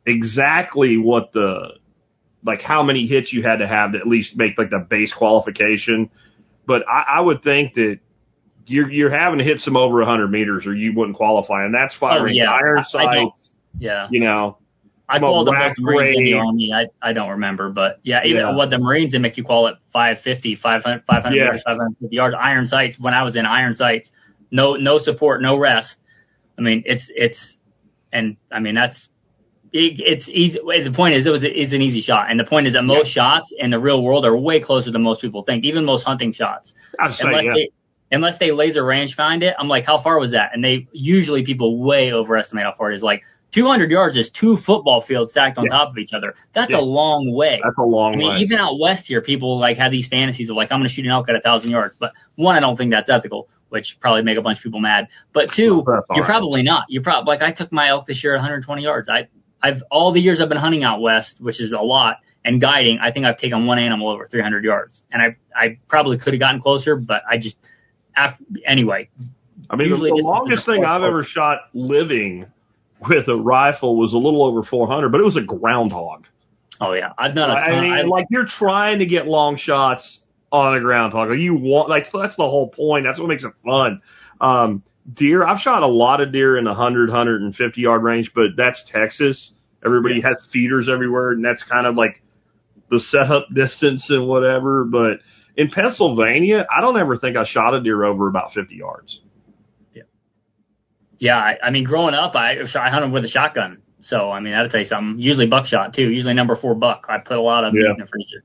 exactly what the, like how many hits you had to have to at least make like the base qualification. But I, I would think that you're, you're having to hit some over one hundred meters or you wouldn't qualify. And that's firing oh, yeah. iron I, I sights, yeah. you know. I called them both Marines in the Army. I, I don't remember, but yeah, even Yeah. what the Marines, they make you call it five fifty, five hundred, five hundred Yeah. meters, five hundred fifty yards, iron sights. When I was in iron sights, no, no support, no rest. I mean, it's, it's, and I mean, that's, it, it's easy. The point is, it was, it's an easy shot. And the point is that most Yeah. shots in the real world are way closer than most people think, even most hunting shots. I'd say, Unless yeah. they, unless they laser range find it, I'm like, how far was that? And they usually people way overestimate how far it is. Like, two hundred yards is two football fields stacked on Yeah. top of each other. That's Yeah. a long way. That's a long I mean, way. even out west here, people like have these fantasies of like, I'm going to shoot an elk at a thousand yards. But one, I don't think that's ethical, which probably make a bunch of people mad. But two, That's all you're right. probably not. You're probably like, I took my elk this year at one hundred twenty yards. I, I've all the years I've been hunting out west, which is a lot, and guiding, I think I've taken one animal over three hundred yards. And I, I probably could have gotten closer, but I just, after, anyway. I mean, the, usually the this is longest the thing I've close. ever shot living with a rifle was a little over four hundred, but it was a groundhog. Oh yeah, I've done a I ton. mean, I, like you're trying to get long shots on a groundhog. You want, like, that's the whole point. That's what makes it fun. Um, deer, I've shot a lot of deer in the one hundred, one hundred fifty yard range, but that's Texas. Everybody Yeah. has feeders everywhere, and that's kind of like the setup distance and whatever. But in Pennsylvania, I don't ever think I shot a deer over about fifty yards. Yeah, I, I mean, growing up, I I hunted with a shotgun. So, I mean, that'll tell you something. Usually buckshot, too. Usually number four buck. I put a lot of meat Yeah. in the freezer.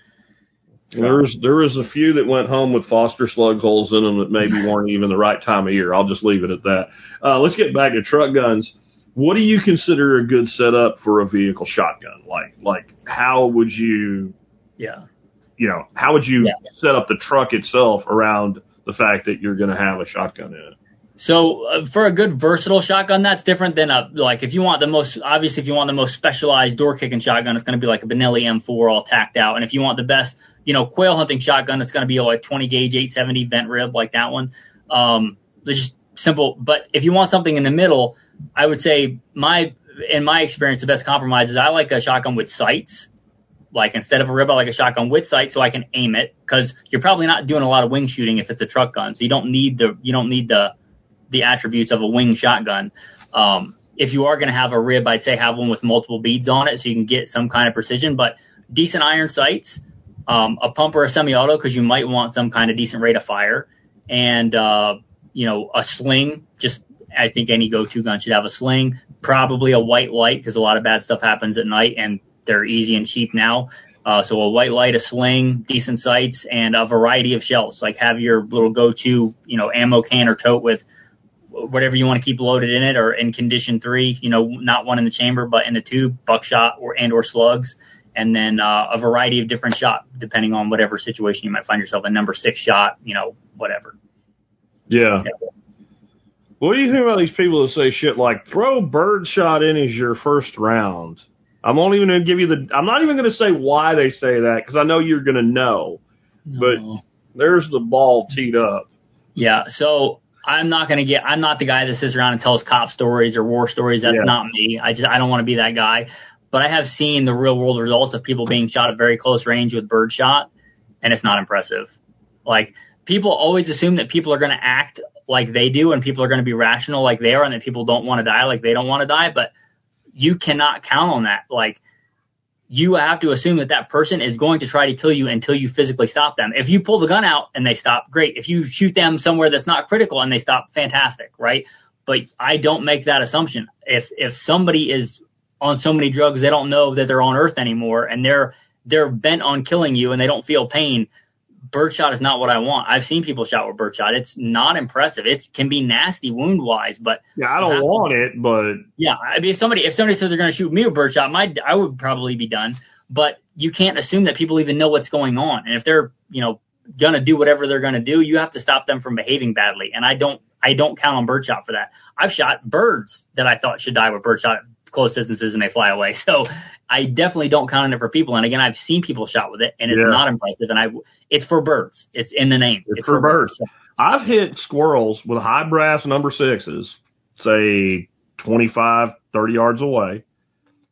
So, There was there was a few that went home with Foster slug holes in them that maybe weren't even the right time of year. I'll just leave it at that. Uh, let's get back to truck guns. What do you consider a good setup for a vehicle shotgun? Like like how would you yeah. you know how would you Yeah. set up the truck itself around the fact that you're going to have a shotgun in it? So, uh, for a good versatile shotgun, that's different than a, like, if you want the most, obviously, if you want the most specialized door kicking shotgun, it's going to be like a Benelli M four all tacked out. And if you want the best, you know, quail hunting shotgun, it's going to be like twenty gauge eight seventy vent rib like that one. Um, they're just simple. But if you want something in the middle, I would say my, in my experience, the best compromise is I like a shotgun with sights. Like, instead of a rib, I like a shotgun with sights so I can aim it, because you're probably not doing a lot of wing shooting if it's a truck gun. So you don't need the, you don't need the, the attributes of a wing shotgun. Um, if you are going to have a rib, I'd say have one with multiple beads on it so you can get some kind of precision, but decent iron sights, um, a pump or a semi-auto, because you might want some kind of decent rate of fire, and, uh, you know, a sling. Just, I think any go-to gun should have a sling, probably a white light, because a lot of bad stuff happens at night and they're easy and cheap now. Uh, so a white light, a sling, decent sights, and a variety of shells. Like, have your little go-to, you know, ammo can or tote with whatever you want to keep loaded in it, or in condition three, you know, not one in the chamber, but in the tube, buckshot or, and or slugs. And then, uh, a variety of different shot, depending on whatever situation you might find yourself in, number six shot, you know, whatever. Yeah. Yeah. What do you think about these people that say shit like throw birdshot in as your first round? I'm not even going to give you the, I'm not even going to say why they say that, because I know you're going to know, but No. there's the ball teed up. Yeah. So I'm not going to get, I'm not the guy that sits around and tells cop stories or war stories. That's Yeah. not me. I just, I don't want to be that guy. But I have seen the real world results of people being shot at very close range with birdshot, and it's not impressive. Like, people always assume that people are going to act like they do and people are going to be rational like they are, and that people don't want to die like they don't want to die. But you cannot count on that. Like, you have to assume that that person is going to try to kill you until you physically stop them. If you pull the gun out and they stop, great. If you shoot them somewhere that's not critical and they stop, fantastic, right? But I don't make that assumption. If if somebody is on so many drugs they don't know that they're on Earth anymore, and they're they're bent on killing you and they don't feel pain, birdshot is not what I want. I've seen people shot with birdshot. It's not impressive. It can be nasty wound wise, but Yeah, I don't want it, but yeah, I mean, if somebody if somebody says they're going to shoot me with birdshot, my I would probably be done. But you can't assume that people even know what's going on, and if they're you know going to do whatever they're going to do, you have to stop them from behaving badly. And I don't I don't count on birdshot for that. I've shot birds that I thought should die with birdshot at close distances and they fly away. So I definitely don't count on it for people. And again, I've seen people shot with it, and it's Yeah. not impressive. And I it's for birds. It's in the name. it's, for birds. I've hit squirrels with high brass number sixes, say twenty-five, thirty yards away.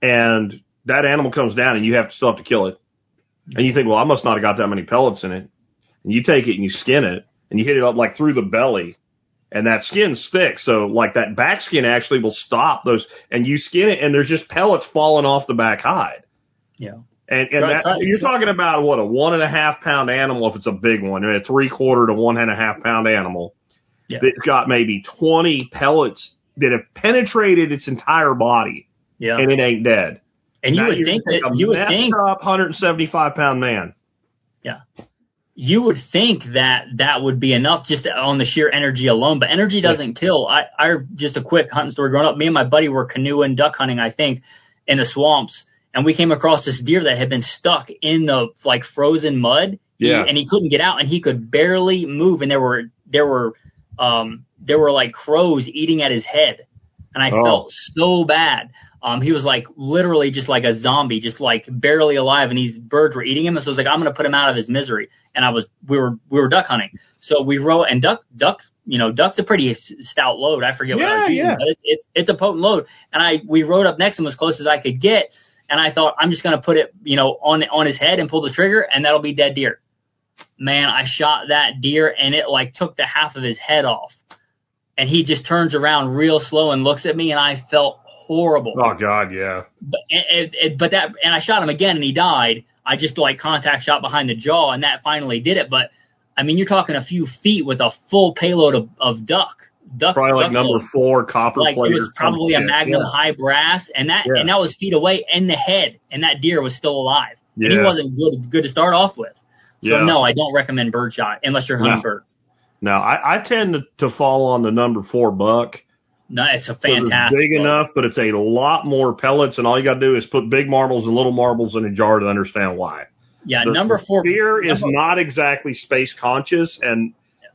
and that animal comes down and you have to still have to kill it. And you think, well, I must not have got that many pellets in it. And you take it and you skin it and you hit it up like through the belly, and that skin's thick. So like that back skin actually will stop those, and you skin it and there's just pellets falling off the back hide. Yeah. And, and So that, it's like- you're talking about what, a one and a half pound animal if it's a big one, and a three quarter to one and a half pound animal. Yeah. That's got maybe twenty pellets that have penetrated its entire body, Yeah. and it ain't dead. And you Now would you're think gonna that take a you would messed think up one hundred seventy-five pound man. Yeah. You would think that that would be enough just on the sheer energy alone, but energy doesn't kill. I, I, just a quick hunting story growing up. Me and my buddy were canoeing, duck hunting, I think, in the swamps, and we came across this deer that had been stuck in the like frozen mud. Yeah. He, and he couldn't get out, and he could barely move, and there were, there were, um, there were like crows eating at his head, and I Oh. felt so bad. Um, he was like literally just like a zombie, just like barely alive, and these birds were eating him. And so I was like, I'm going to put him out of his misery. And I was, we were, we were duck hunting. So we rode, and duck, duck, you know, duck's a pretty s- stout load. I forget what I Yeah, was using, yeah. but it's, it's, it's a potent load. And I, we rode up next to him as close as I could get. And I thought, I'm just going to put it, you know, on, on his head and pull the trigger, and that'll be dead deer. Man, I shot that deer, and it like took the half of his head off. And he just turns around real slow and looks at me, and I felt horrible. Oh God, yeah. But, it, it, but that, and I shot him again and he died. I just like contact shot behind the jaw, and that finally did it. But I mean, you're talking a few feet with a full payload of, of duck. Duck, Probably like duck number load. four copper Like it plater. was probably a Yeah, Magnum yeah. high brass, and that Yeah. and that was feet away in the head, and that deer was still alive. And he Yeah. wasn't good good to start off with. So Yeah. no, I don't recommend birdshot unless you're hunting No. birds. No, I, I tend to, to fall on the number four buck. No, it's a 'Cause fantastic. It's big load. enough, but it's a lot more pellets, and all you got to do is put big marbles and little marbles in a jar to understand why. Yeah, The number four. Deer is number- not exactly space conscious, and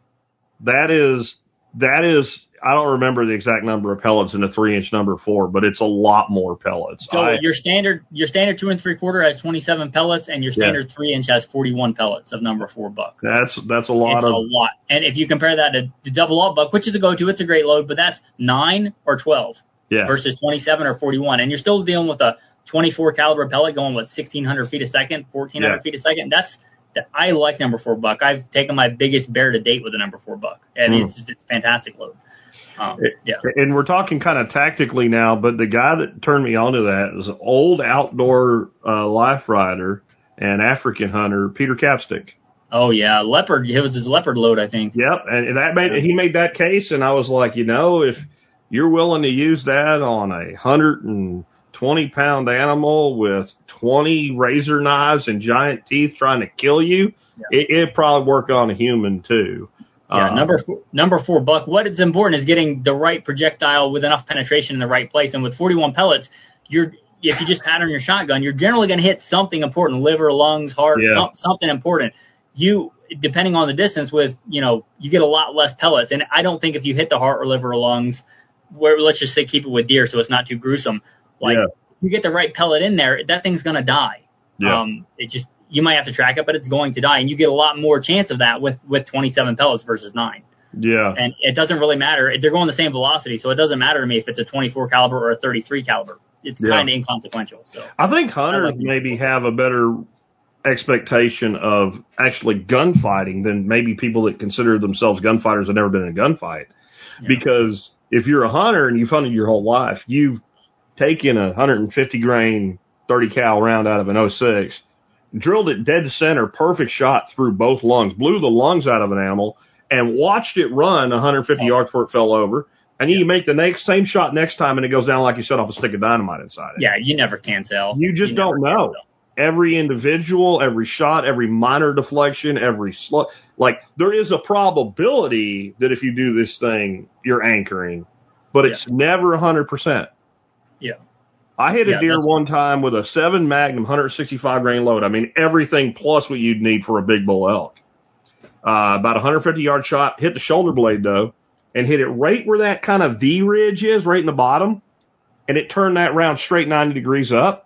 that is that is I don't remember the exact number of pellets in the three inch number four, but it's a lot more pellets. So I, your standard your standard two and three quarter has twenty-seven pellets, and your Yeah. standard three inch has forty-one pellets of number four buck. that's that's a lot It's of a lot. And if you compare that to the double aught buck, which is a go-to, it's a great load, but that's nine or twelve yeah. versus twenty-seven or forty-one, and you're still dealing with a twenty-four caliber pellet going with sixteen hundred feet a second, fourteen hundred Yeah. feet a second. That's that, I like number four buck. I've taken my biggest bear to date with a number four buck, and Mm. it's it's a fantastic load. Um, yeah. And we're talking kind of tactically now, but the guy that turned me onto that is an old outdoor uh, life rider and African hunter, Peter Capstick. Oh yeah, leopard. It was his leopard load, I think. Yep, and that made he made that case, and I was like, you know, if you're willing to use that on a hundred and twenty pound animal with twenty razor knives and giant teeth trying to kill you, Yeah. it it'd probably work on a human too. Yeah, Uh, number four, number four buck. What is important is getting the right projectile with enough penetration in the right place. And with forty-one pellets, you're if you just pattern your shotgun, you're generally going to hit something important: liver, lungs, heart, Yeah. some, something important. You, depending on the distance, with you know, you get a lot less pellets. And I don't think if you hit the heart or liver or lungs, where let's just say keep it with deer, so it's not too gruesome. Like Yeah. you get the right pellet in there, that thing's going to die. Yeah. Um, it just you might have to track it, but it's going to die, and you get a lot more chance of that with with twenty-seven pellets versus nine. yeah, And it doesn't really matter. They're going the same velocity, so it doesn't matter to me if it's a twenty-four caliber or a thirty-three caliber. It's Yeah. kind of inconsequential. So I think hunters I like it. maybe have a better expectation of actually gunfighting than maybe people that consider themselves gunfighters have never been in a gunfight. Yeah. Because if you're a hunter and you've hunted your whole life, you've taken a one hundred fifty grain thirty cal round out of an oh six, drilled it dead center, perfect shot through both lungs, blew the lungs out of an animal, and watched it run one hundred fifty yards before it fell over. And you make the next same shot next time, and it goes down like you set off a stick of dynamite inside it. yeah, you never can tell. You just never don't can know. tell. Every individual, every shot, every minor deflection, every slow, like there is a probability that if you do this thing, you're anchoring, but it's never a hundred percent. Yeah. I hit a Yeah, deer that's- one time with a seven Magnum, one hundred sixty-five grain load. I mean, everything plus what you'd need for a big bull elk. Uh, about a one hundred fifty yard shot, hit the shoulder blade though, and hit it right where that kind of V ridge is, right in the bottom, and it turned that round straight ninety degrees up.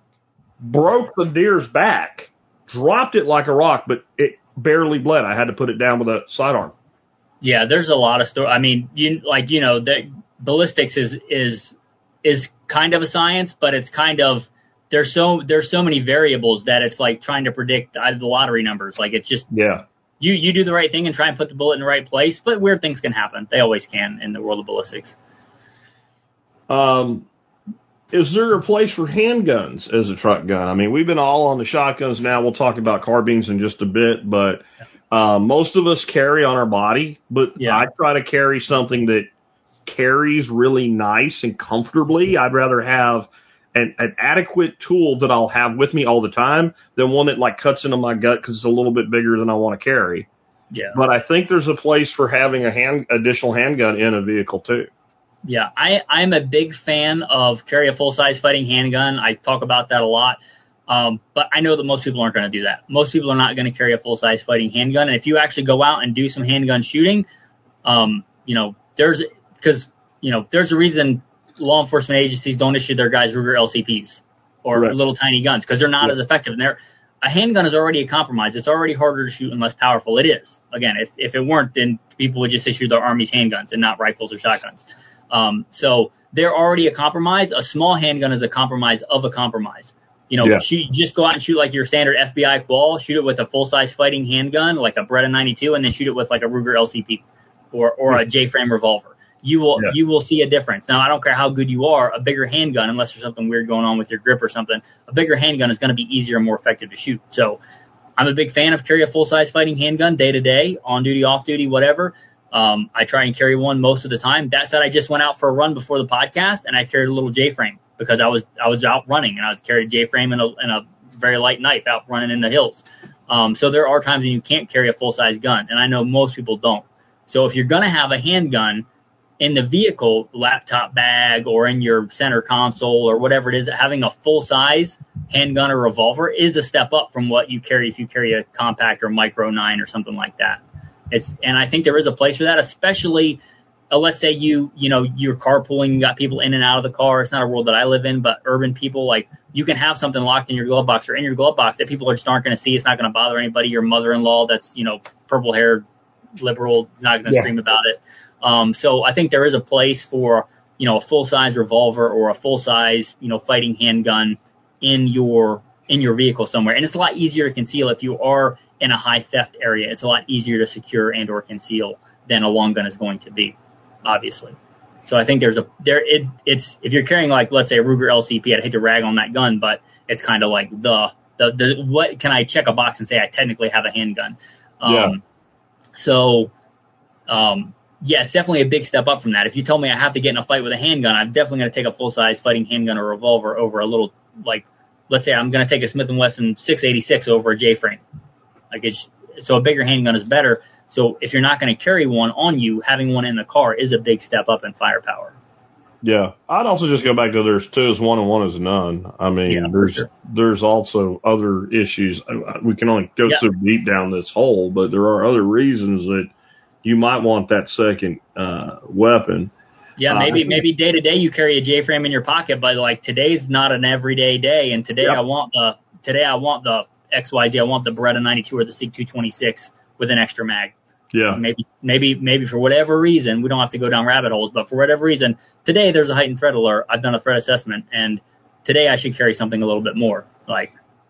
Broke the deer's back, dropped it like a rock, but it barely bled. I had to put it down with a sidearm. Yeah, there's a lot of story. I mean, you like you know that ballistics is is is kind of a science, but it's kind of, there's so, there's so many variables that it's like trying to predict the lottery numbers. Like it's just, yeah. you, you do the right thing and try and put the bullet in the right place, but weird things can happen. They always can in the world of ballistics. Um, is there a place for handguns as a truck gun? I mean, we've been all on the shotguns now. We'll talk about carbines in just a bit, but uh, most of us carry on our body. But Yeah. I try to carry something that carries really nice and comfortably. I'd rather have an, an adequate tool that I'll have with me all the time than one that like cuts into my gut because it's a little bit bigger than I want to carry. Yeah. But I think there's a place for having a hand additional handgun in a vehicle too. Yeah, I, I'm a big fan of carry a full-size fighting handgun. I talk about that a lot. Um, but I know that most people aren't going to do that. Most people are not going to carry a full-size fighting handgun. And if you actually go out and do some handgun shooting, um, you know, there's, because, you know, there's a reason law enforcement agencies don't issue their guys Ruger L C Ps or Right. little tiny guns because they're not Yeah. as effective. And they're, a handgun is already a compromise. It's already harder to shoot and less powerful. It is. Again, if, if it weren't, then people would just issue their Army's handguns and not rifles or shotguns. Um, so they're already a compromise. A small handgun is a compromise of a compromise. You know, Yeah. shoot, just go out and shoot like your standard F B I qual, shoot it with a full-size fighting handgun, like a Beretta ninety-two, and then shoot it with like a Ruger L C P or, or a J-frame revolver. You will, Yeah. you will see a difference. Now, I don't care how good you are, a bigger handgun, unless there's something weird going on with your grip or something, a bigger handgun is going to be easier and more effective to shoot. So I'm a big fan of carry a full-size fighting handgun day to day, on duty, off duty, whatever. Um, I try and carry one most of the time. That said, I just went out for a run before the podcast and I carried a little J-frame because I was, I was out running and I was carried J-frame and a, and a very light knife out running in the hills. Um, so there are times when you can't carry a full-size gun, and I know most people don't. So if you're going to have a handgun in the vehicle, laptop bag or in your center console or whatever it is, having a full-size handgun or revolver is a step up from what you carry if you carry a compact or micro nine or something like that. It's, and I think there is a place for that, especially, uh, let's say you, you know, you're carpooling, you got people in and out of the car. It's not a world that I live in, but urban people, like, you can have something locked in your glove box or in your glove box that people just aren't going to see. It's not going to bother anybody. Your mother-in-law that's, you know, purple-haired liberal is not going to Yeah. scream about it. Um, so I think there is a place for, you know, a full-size revolver or a full-size, you know, fighting handgun in your, in your vehicle somewhere. And it's a lot easier to conceal if you are in a high theft area. It's a lot easier to secure and or conceal than a long gun is going to be, obviously. So I think there's a, there, it, it's, if you're carrying like, let's say a Ruger L C P, I'd hate to rag on that gun, but it's kind of like the, the, the, what can I check a box and say I technically have a handgun? Um, Yeah. So, um, yeah, it's definitely a big step up from that. If you tell me I have to get in a fight with a handgun, I'm definitely going to take a full-size fighting handgun or revolver over a little, like, let's say I'm going to take a Smith and Wesson six eighty-six over a J-frame. Like it's, so a bigger handgun is better. So if you're not going to carry one on you, having one in the car is a big step up in firepower. Yeah, I'd also just go back to there's two is one and one is none. I mean, Yeah, for there's sure. there's also other issues. We can only go Yeah. so deep down this hole, but there are other reasons that you might want that second uh, weapon. Yeah, Uh, maybe maybe day to day you carry a J-frame in your pocket, but like today's not an everyday day, and today Yep. I want the today I want the X Y Z. I want the Beretta ninety-two or the Sig two twenty-six with an extra mag. Yeah, Maybe, maybe, maybe for whatever reason, we don't have to go down rabbit holes, but for whatever reason, today there's a heightened threat alert. I've done a threat assessment, and today I should carry something a little bit more. Like,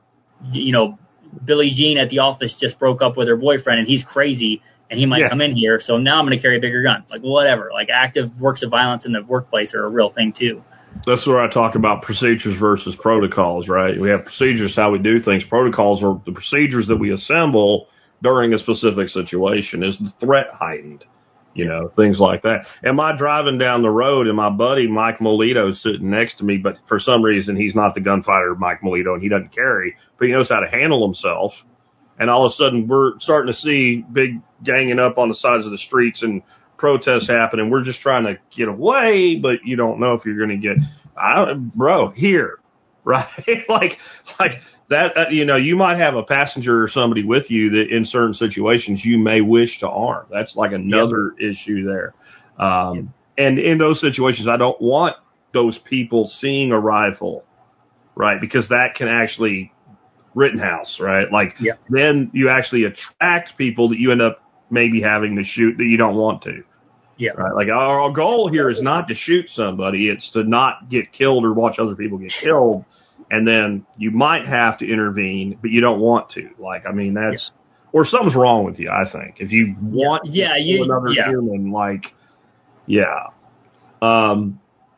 you know, Billie Jean at the office just broke up with her boyfriend, and he's crazy, and he might Yeah. come in here, so now I'm going to carry a bigger gun. Like, whatever. Like, active works of violence in the workplace are a real thing, too. that's where I talk about procedures versus protocols, right? We have procedures, how we do things. Protocols are the procedures that we assemble during a specific situation. Is the threat heightened? You know, things like that. Am I driving down the road and my buddy Mike Molito is sitting next to me, but for some reason he's not the gunfighter Mike Molito and he doesn't carry, but he knows how to handle himself. And all of a sudden we're starting to see big ganging up on the sides of the streets and protests happening. We're just trying to get away, but you don't know if you're going to get, I, bro, here, right? like, like that, uh, you know, you might have a passenger or somebody with you that in certain situations you may wish to arm. That's like another yep. issue there. Um, yep. And in those situations, I don't want those people seeing a rifle, right? Because that can actually Rittenhouse, right? Like yep. then you actually attract people that you end up maybe having to shoot that you don't want to. Yeah. Right? Like our, our goal here is not to shoot somebody. It's to not get killed or watch other people get killed. And then you might have to intervene, but you don't want to. Like, I mean, that's, yeah. or something's wrong with you, I think. If you want yeah, to yeah, kill another yeah. human, like, yeah. Um,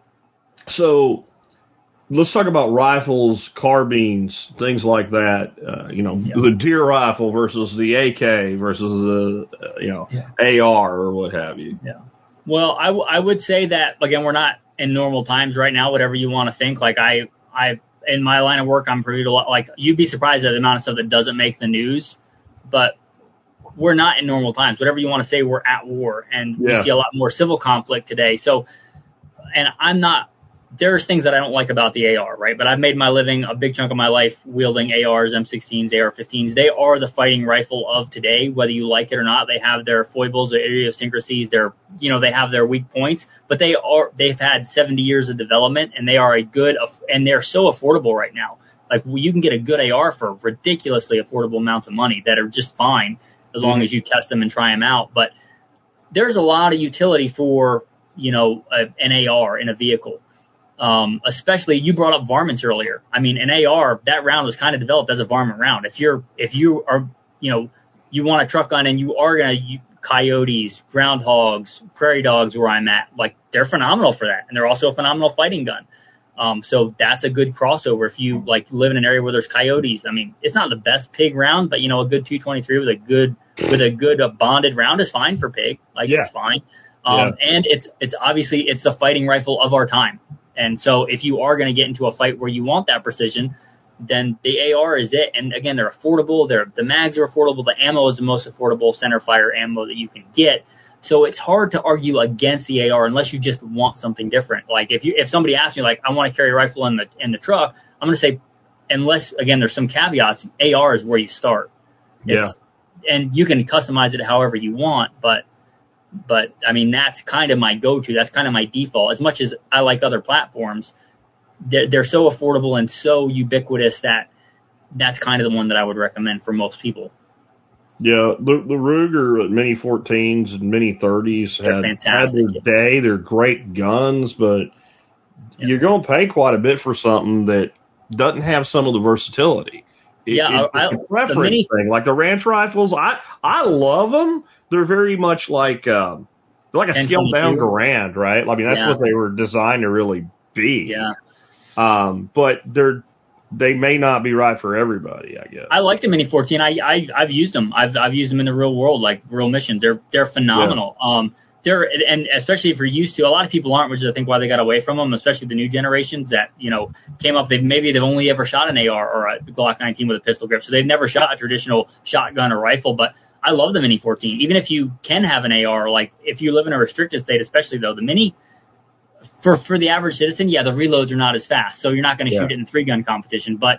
so let's talk about rifles, carbines, things like that. Uh, you know, yeah. the deer rifle versus the A K versus the, uh, you know, yeah. A R or what have you. Yeah. Well, I, w- I would say that, again, we're not in normal times right now, whatever you want to think. Like, I, I, in my line of work, I'm pretty, like, you'd be surprised at the amount of stuff that doesn't make the news, but we're not in normal times. Whatever you want to say, we're at war, and yeah. we see a lot more civil conflict today. So, and I'm not, there's things that I don't like about the A R, right? But I've made my living, a big chunk of my life, wielding A Rs, M sixteens, A R fifteens. They are the fighting rifle of today, whether you like it or not. They have their foibles, their idiosyncrasies, their, you know, they have their weak points, but they are, they've had seventy years of development, and they are a good, and they're so affordable right now. Like, you can get a good A R for ridiculously affordable amounts of money that are just fine as long mm-hmm. as you test them and try them out. But there's a lot of utility for, you know, a, an A R in a vehicle. Um, especially, you brought up varmints earlier. I mean, an A R, that round was kind of developed as a varmint round. If you're, if you are, you know, you want a truck gun and you are going to, coyotes, groundhogs, prairie dogs where I'm at, like, they're phenomenal for that. And they're also a phenomenal fighting gun. Um, so that's a good crossover if you, like, live in an area where there's coyotes. I mean, it's not the best pig round, but, you know, a good two twenty-three with a good, with a good uh, bonded round is fine for pig. Like, yeah. it's fine. Um, yeah. and it's, it's obviously, it's the fighting rifle of our time. And so if you are going to get into a fight where you want that precision, then the A R is it. And again, they're affordable. They're, the mags are affordable. The ammo is the most affordable center fire ammo that you can get. So it's hard to argue against the A R unless you just want something different. Like if you, if somebody asks me, like, I want to carry a rifle in the, in the truck, I'm going to say, unless, again, there's some caveats, A R is where you start. It's, yeah. And you can customize it however you want, but But, I mean, that's kind of my go-to. That's kind of my default. As much as I like other platforms, they're, they're so affordable and so ubiquitous that that's kind of the one that I would recommend for most people. Yeah, the, the Ruger Mini fourteens and Mini thirties had, had their day. They're great guns, but yeah. you're going to pay quite a bit for something that doesn't have some of the versatility. It, yeah, it, I, it's a preference mini, thing. Like the ranch rifles, I I love them. They're very much like um, they're like a scaled down Garand, right? I mean, that's yeah. what they were designed to really be. Yeah. Um, but they're they may not be right for everybody, I guess. I like the Mini fourteen. I, I I've used them. I've I've used them in the real world, like real missions. They're they're phenomenal. Yeah. Um, they're and especially if you're used to. A lot of people aren't, which is I think why they got away from them. Especially the new generations that you know came up. They've maybe they've only ever shot an A R or a Glock nineteen with a pistol grip, so they've never shot a traditional shotgun or rifle. But I love the Mini fourteen. Even if you can have an A R, like if you live in a restricted state, especially though, the Mini, for for the average citizen, yeah, the reloads are not as fast, so you're not going to yeah. shoot it in three gun competition. But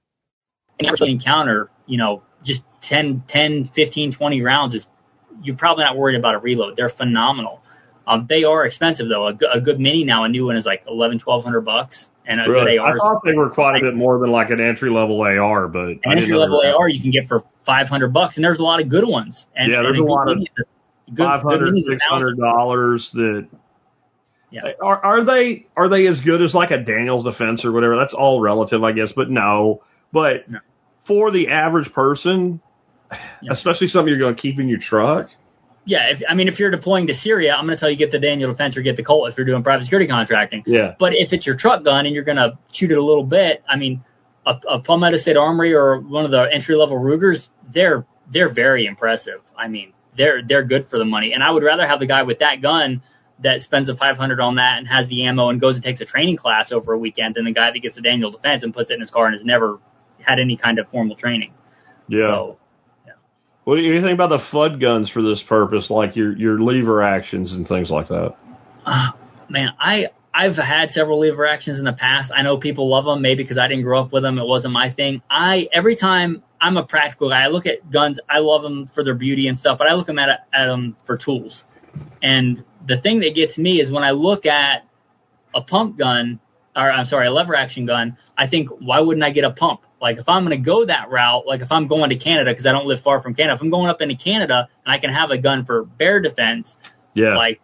in an encounter, you know, just ten, ten, fifteen, twenty rounds is, you're probably not worried about a reload. They're phenomenal. Um, they are expensive though. A, a good Mini now, a new one is like eleven, twelve hundred bucks. And a really? good A R. I thought they were quite a bit more than like an entry level A R, but an entry level A R you can get for five hundred bucks, and there's a lot of good ones. And, yeah, there's and a lot of five hundred, six hundred dollars that. Yeah. Are are they are they as good as like a Daniel's Defense or whatever? That's all relative, I guess. But no, but no. for the average person, yeah. especially something you're going to keep in your truck. Yeah, if, I mean, if you're deploying to Syria, I'm going to tell you get the Daniel Defense or get the Colt if you're doing private security contracting. Yeah. But if it's your truck gun and you're going to shoot it a little bit, I mean, a, a Palmetto State Armory or one of the entry level Rugers, they're they're very impressive. I mean, they're they're good for the money. And I would rather have the guy with that gun that spends a five hundred on that and has the ammo and goes and takes a training class over a weekend than the guy that gets the Daniel Defense and puts it in his car and has never had any kind of formal training. Yeah. So, yeah. What do you think about the F U D guns for this purpose, like your your lever actions and things like that? Uh, man, I I've had several lever actions in the past. I know people love them, maybe because I didn't grow up with them. It wasn't my thing. I every time I'm a practical guy. I look at guns. I love them for their beauty and stuff, but I look them at at them for tools. And the thing that gets me is when I look at a pump gun, or I'm sorry, a lever action gun, I think, why wouldn't I get a pump? Like if I'm going to go that route, like if I'm going to Canada, because I don't live far from Canada, if I'm going up into Canada and I can have a gun for bear defense, yeah. like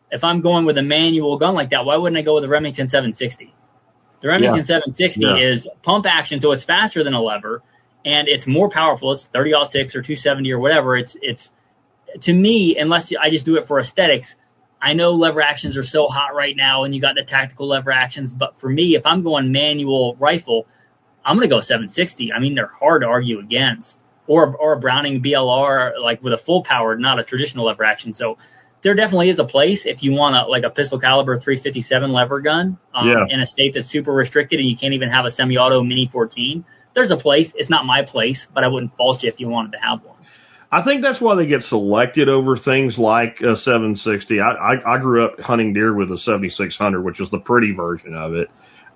if I'm going with a manual gun like that, why wouldn't I go with a Remington seven sixty? The Remington Yeah. seven sixty Yeah. is pump action, so it's faster than a lever, and it's more powerful. It's thirty aught six or two seventy or whatever. It's it's to me, unless I just do it for aesthetics. I know lever actions are so hot right now, and you got the tactical lever actions. But for me, if I'm going manual rifle, I'm going to go seven sixty. I mean, they're hard to argue against. Or or a Browning B L R, like with a full powered, not a traditional lever action. So there definitely is a place if you want a like a pistol caliber three fifty-seven lever gun um, Yeah. in a state that's super restricted and you can't even have a semi-auto Mini fourteen. There's a place. It's not my place, but I wouldn't fault you if you wanted to have one. I think that's why they get selected over things like a seven sixty. I, I, I grew up hunting deer with a seventy-six hundred, which is the pretty version of it.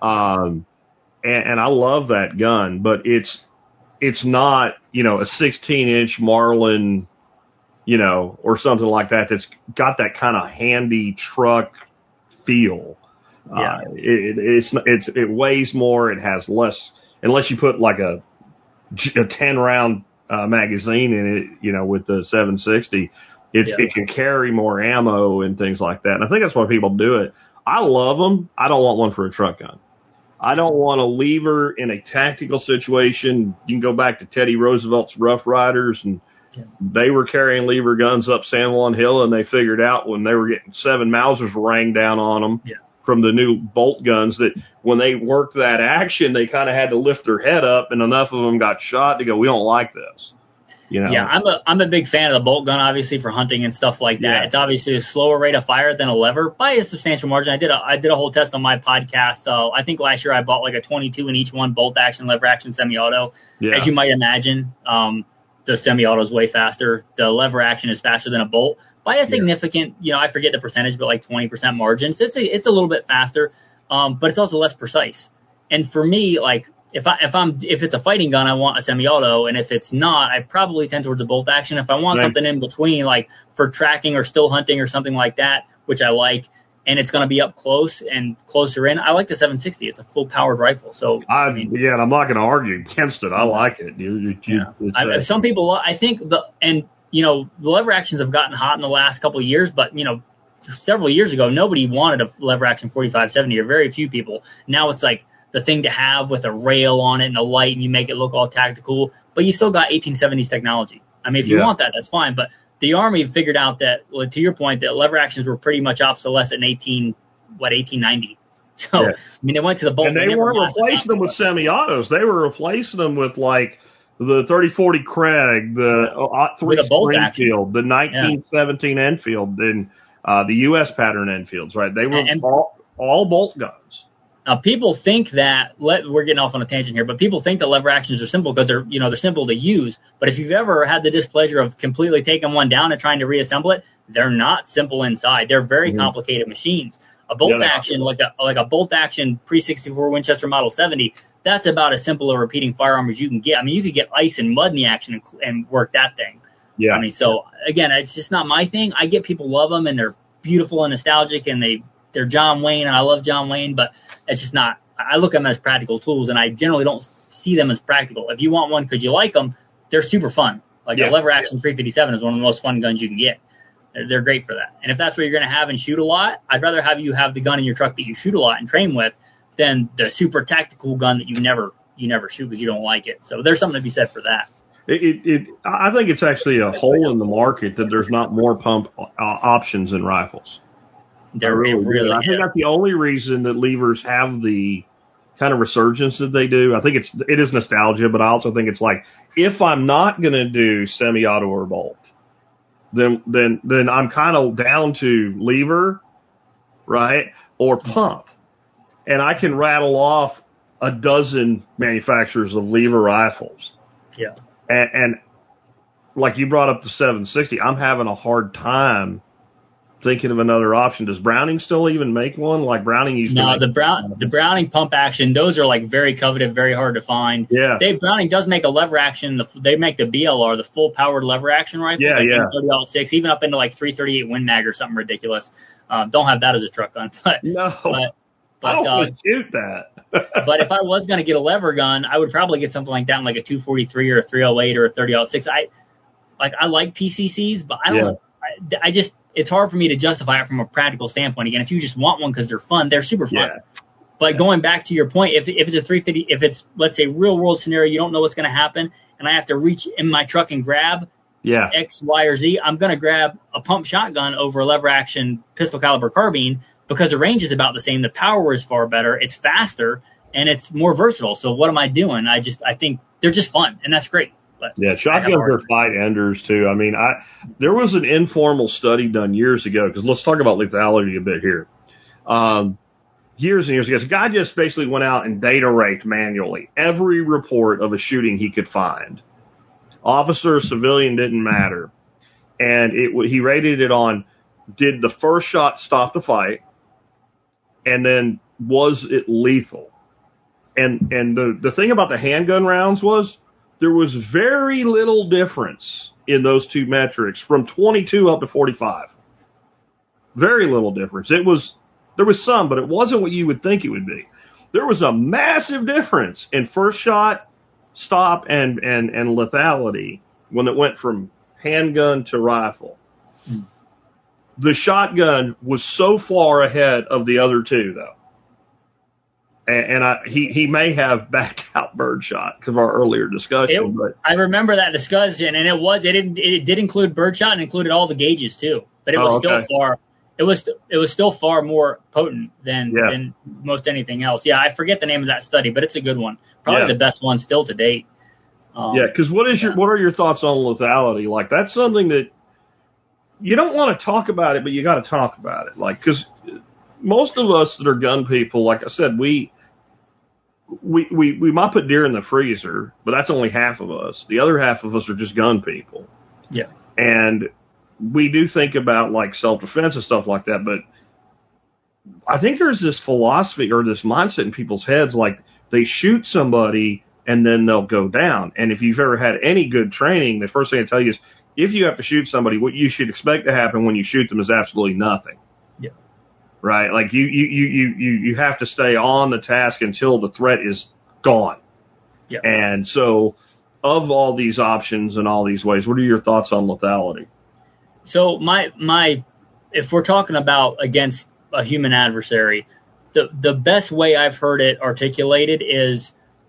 Um, and, and I love that gun, but it's, it's not, you know, a sixteen inch Marlin, you know, or something like that that's got that kind of handy truck feel. Yeah. Uh, it, it's, it's, it weighs more. It has less, unless you put like a, a ten round uh, magazine in it, you know, with the seven sixty, it's, Yeah. it can carry more ammo and things like that. And I think that's why people do it. I love them. I don't want one for a truck gun. I don't want a lever in a tactical situation. You can go back to Teddy Roosevelt's Rough Riders, and Yeah. they were carrying lever guns up San Juan Hill, and they figured out when they were getting seven Mausers rang down on them Yeah. from the new bolt guns that when they worked that action, they kind of had to lift their head up, and enough of them got shot to go, we don't like this. You know? Yeah, I'm a I'm a big fan of the bolt gun, obviously for hunting and stuff like that. Yeah. It's obviously a slower rate of fire than a lever by a substantial margin. I did a I did a whole test on my podcast. So I think last year I bought like a twenty-two in each one, bolt action, lever action, semi-auto. Yeah. As you might imagine, um, the semi-auto is way faster. The lever action is faster than a bolt by a significant, you know, I forget the percentage, but like twenty percent margin. So it's a, it's a little bit faster, um, but it's also less precise. And for me, like, If I if I'm if it's a fighting gun, I want a semi-auto, and if it's not, I probably tend towards a bolt action. If I want Right. something in between, like for tracking or still hunting or something like that, which I like, and it's going to be up close and closer in, I like the seven sixty. It's a full powered rifle, so I, I mean, yeah, and I'm not going to argue against it. I like it. You, you, you, yeah. it's, I, uh, some people, I think the and you know the lever actions have gotten hot in the last couple of years, but you know several years ago nobody wanted a lever action forty-five seventy, or very few people. Now it's like the thing to have with a rail on it and a light, and you make it look all tactical, but you still got eighteen seventies technology. I mean, if you Yeah. want that, that's fine. But the Army figured out that, well, to your point, that lever actions were pretty much obsolescent in eighteen, what, eighteen ninety. So, Yeah. I mean, they went to the bolt. and they never weren't lasted replacing them with after. semi-autos. They were replacing them with like the thirty forty Craig, the uh, three With a bolt Springfield, the nineteen seventeen Enfield, and uh, the U S pattern Enfields. Right? They were And- and- all, all bolt guns. Now, people think that let, we're getting off on a tangent here, but people think that lever actions are simple because they're, you know, they're simple to use. But if you've ever had the displeasure of completely taking one down and trying to reassemble it, they're not simple inside. They're very Mhm. complicated machines. A bolt Yeah, they are. action, like a like a bolt action pre sixty-four Winchester Model seventy, that's about as simple a repeating firearm as you can get. I mean, you could get ice and mud in the action and, and work that thing. Yeah. I mean, so again, it's just not my thing. I get people love them and they're beautiful and nostalgic and they they're John Wayne and I love John Wayne, but it's just not. I look at them as practical tools, and I generally don't see them as practical. If you want one because you like them, they're super fun. Like Yeah, the lever action three fifty-seven is one of the most fun guns you can get. They're, they're great for that. And if that's what you're going to have and shoot a lot, I'd rather have you have the gun in your truck that you shoot a lot and train with than the super tactical gun that you never you never shoot because you don't like it. So there's something to be said for that. It, it, it, I think it's actually a hole in the market that there's not more pump uh, options in rifles. They're I really, it really do. I think is. that's the only reason that levers have the kind of resurgence that they do. I think it's it is nostalgia, but I also think it's like if I'm not going to do semi-auto or bolt, then then then I'm kind of down to lever, right, or pump, and I can rattle off a dozen manufacturers of lever rifles. Yeah. And, and like you brought up the seven sixty, I'm having a hard time thinking of another option. Does Browning still even make one? Like Browning used to No, make the Brown the Browning pump action, those are like very coveted, very hard to find. Yeah. Dave Browning does make a lever action. The, they make the B L R, the full powered lever action rifle. Yeah, like yeah. thirty aught six, even up into like three thirty-eight Win Mag or something ridiculous. Um, don't have that as a truck gun, but No, but I but don't uh, want to shoot that. but if I was going to get a lever gun, I would probably get something like that in like a two forty-three or a three oh eight or a thirty aught six. I like I like P C Cs, but I don't. Yeah. I, I just it's hard for me to justify it from a practical standpoint. Again, if you just want one because they're fun, they're super fun. Yeah. But going back to your point, if if it's a three fifty, if it's, let's say, real world scenario, you don't know what's going to happen, and I have to reach in my truck and grab Yeah. X, Y, or Z, I'm going to grab a pump shotgun over a lever action pistol caliber carbine because the range is about the same. The power is far better. It's faster and it's more versatile. So what am I doing? I just, I think they're just fun, and that's great. But Yeah, shotguns are fight enders too. I mean, I there was an informal study done years ago, because let's talk about lethality a bit here. Um, years and years ago, a guy just basically went out and data raped manually every report of a shooting he could find. Officer or civilian didn't matter, and it he rated it on: did the first shot stop the fight, and then was it lethal? And and the the thing about the handgun rounds was, there was very little difference in those two metrics from twenty-two up to forty-five. Very little difference. It was, there was some, but it wasn't what you would think it would be. There was a massive difference in first shot, stop, and, and, and lethality when it went from handgun to rifle. Mm. The shotgun was so far ahead of the other two, though. And, and I, he, he may have backed out birdshot because of our earlier discussion. It, but I remember that discussion, and it was it did it did include birdshot and included all the gauges too. But it was oh, okay. still far. It was it was still far more potent than yeah. than most anything else. Yeah, I forget the name of that study, but it's a good one. Probably yeah. the best one still to date. Um, yeah, because what is yeah. your what are your thoughts on lethality? Like, that's something that you don't want to talk about it, but you got to talk about it. Like, because most of us that are gun people, like I said, we. We, we we might put deer in the freezer, but that's only half of us. The other half of us are just gun people. Yeah. And we do think about, like, self-defense and stuff like that, but I think there's this philosophy or this mindset in people's heads, like, they shoot somebody and then they'll go down. And if you've ever had any good training, the first thing I tell you is, if you have to shoot somebody, what you should expect to happen when you shoot them is absolutely nothing. Yeah. Right? Like, you, you, you, you, you have to stay on the task until the threat is gone. Yeah. And so, of all these options and all these ways, what are your thoughts on lethality? So my my, if we're talking about against a human adversary, the the best way I've heard it articulated is,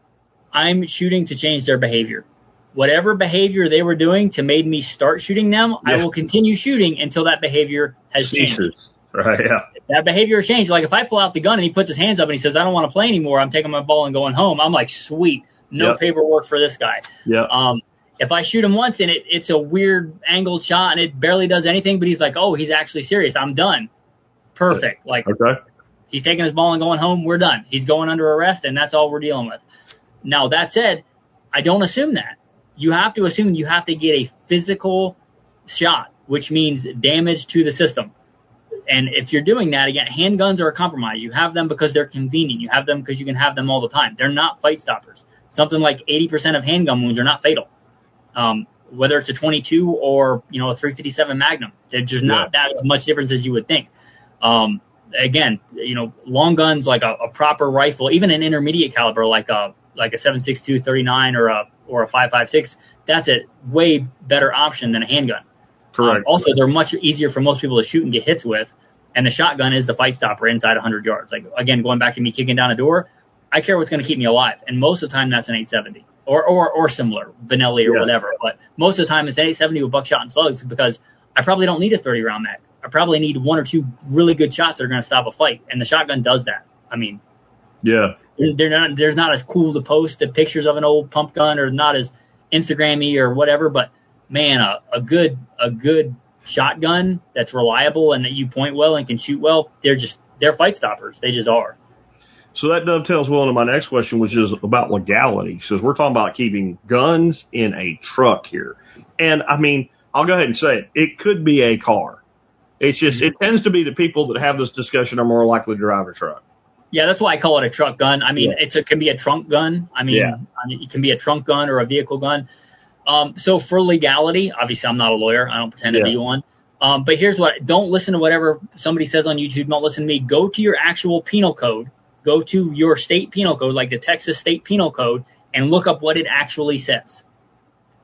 I'm shooting to change their behavior. Whatever behavior they were doing to made me start shooting them, yeah. I will continue shooting until that behavior has Ceases. changed. Right, yeah. If that behavior has changed. Like, if I pull out the gun and he puts his hands up and he says, I don't want to play anymore, I'm taking my ball and going home, I'm like, sweet. No yep. paperwork for this guy. Yeah. Um, if I shoot him once and it, it's a weird angled shot and it barely does anything, but he's like, oh, he's actually serious, I'm done. Perfect. Like, okay. He's taking his ball and going home, we're done. He's going under arrest, and that's all we're dealing with. Now, that said, I don't assume that. You have to assume you have to get a physical shot, which means damage to the system. And if you're doing that, again, handguns are a compromise. You have them because they're convenient. You have them because you can have them all the time. They're not fight stoppers. Something like eighty percent of handgun wounds are not fatal. Um, whether it's a twenty-two or, you know, a three fifty-seven Magnum. There's just not yeah. that much difference as you would think. Um, again, you know, long guns like a, a proper rifle, even an intermediate caliber like a like a seven six two thirty-nine or a or a five five six, that's a way better option than a handgun. Correct. Um, also, they're much easier for most people to shoot and get hits with, and the shotgun is the fight stopper inside one hundred yards. Like, again, going back to me kicking down a door, I care what's going to keep me alive, and most of the time that's an eight seventy or or or similar, Benelli or yeah. whatever. But most of the time it's an eight seventy with buckshot and slugs, because I probably don't need a thirty round mag. I probably need one or two really good shots that are going to stop a fight, and the shotgun does that. I mean, yeah, they're not there's not as cool to post the pictures of an old pump gun, or not as Instagrammy or whatever, but man, a, a good a good shotgun that's reliable and that you point well and can shoot well, they're just they're fight stoppers. They just are. So that dovetails well into my next question, which is about legality. Because we're talking about keeping guns in a truck here. And, I mean, I'll go ahead and say it. It could be a car. It's just, it tends to be the people that have this discussion are more likely to drive a truck. Yeah, that's why I call it a truck gun. I mean, yeah. it's a, it can be a trunk gun. I mean, yeah. I mean, it can be a trunk gun or a vehicle gun. Um, so for legality, obviously I'm not a lawyer. I don't pretend yeah. to be one. Um, but here's what, don't listen to whatever somebody says on YouTube. Don't listen to me. Go to your actual penal code. Go to your state penal code, like the Texas State Penal Code, and look up what it actually says.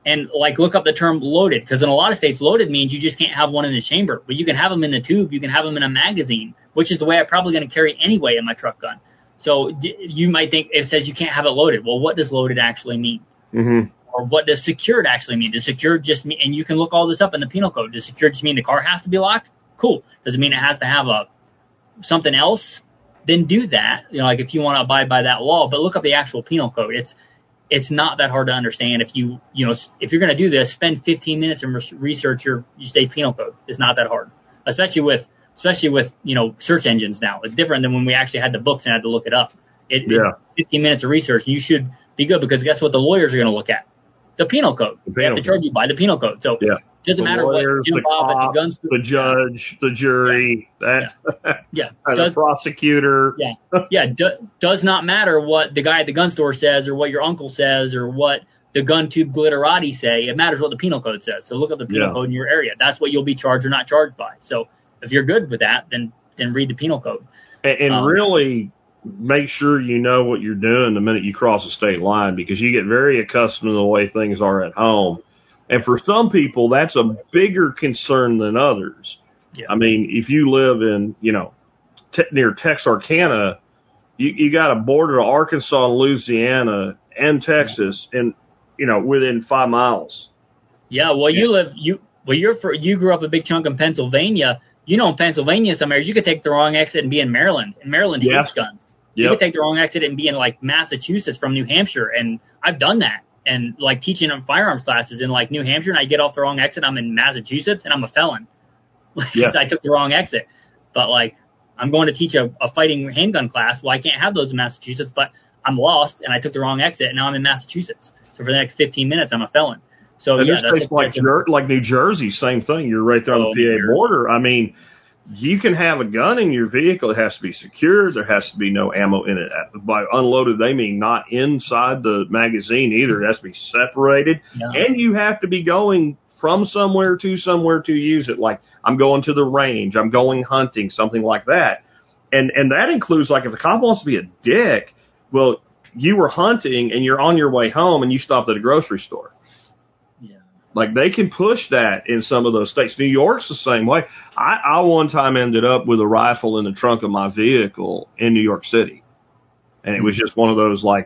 and like look up the term loaded, because in a lot of states, loaded means you just can't have one in the chamber, but you can have them in the tube, you can have them in a magazine, which is the way I'm probably going to carry anyway in my truck gun. So d- you might think it says you can't have it loaded. Well, what does loaded actually mean? Mm-hmm. Or what does secured actually mean? Does secured just mean, and you can look all this up in the penal code. Does secured just mean the car has to be locked? Cool. Does it mean it has to have a something else? Then do that. You know, like if you want to abide by that law, but look up the actual penal code. It's it's not that hard to understand. If you you know if you're going to do this, spend fifteen minutes and re- research your, your state penal code. It's not that hard, especially with especially with you know search engines now. It's different than when we actually had the books and had to look it up. It, Yeah. it, fifteen minutes of research, you should be good, because guess what the lawyers are going to look at? The penal code. The They have penal to charge you by the penal code. So Yeah. it doesn't The matter lawyers, what Jim the Bob at the cops, gun store. the judge, the jury, that, Yeah. the Does, prosecutor. yeah. Yeah. Do, does not matter what the guy at the gun store says, or what your uncle says, or what the gun tube glitterati say. It matters what the penal code says. So look up the penal Yeah. code in your area. That's what you'll be charged or not charged by. So if you're good with that, then then read the penal code. And, and Um, really make sure you know what you're doing the minute you cross a state line, because you get very accustomed to the way things are at home. And for some people, that's a bigger concern than others. Yeah. I mean, if you live in, you know, te- near Texarkana, you, you got a border to Arkansas and Louisiana and Texas, and, you know, within five miles. Yeah, well, you live you well. You're for you grew up a big chunk in Pennsylvania. You know, in Pennsylvania, some areas you could take the wrong exit and be in Maryland. In Maryland, Yeah. huge guns. You Yep. could take the wrong exit and be in like Massachusetts from New Hampshire, and I've done that. And like teaching them firearms classes in like New Hampshire, and I get off the wrong exit, I'm in Massachusetts, and I'm a felon because Yeah. I took the wrong exit. But like, I'm going to teach a, a fighting handgun class. Well, I can't have those in Massachusetts, but I'm lost, and I took the wrong exit, and now I'm in Massachusetts. So for the next fifteen minutes, I'm a felon. So And yeah, there's that's states like, that's a- Jer- like New Jersey, same thing. You're right there on Oh, the P A New border. I mean, you can have a gun in your vehicle. It has to be secured. There has to be no ammo in it. By unloaded, they mean not inside the magazine either. It has to be separated. Yeah. And you have to be going from somewhere to somewhere to use it. Like, I'm going to the range. I'm going hunting, something like that. And and that includes, like, if the cop wants to be a dick, well, you were hunting and you're on your way home and you stopped at a grocery store. yeah. Like, they can push that in some of those states. New York's the same way. I, I one time ended up with a rifle in the trunk of my vehicle in New York City. And it was just one of those, like,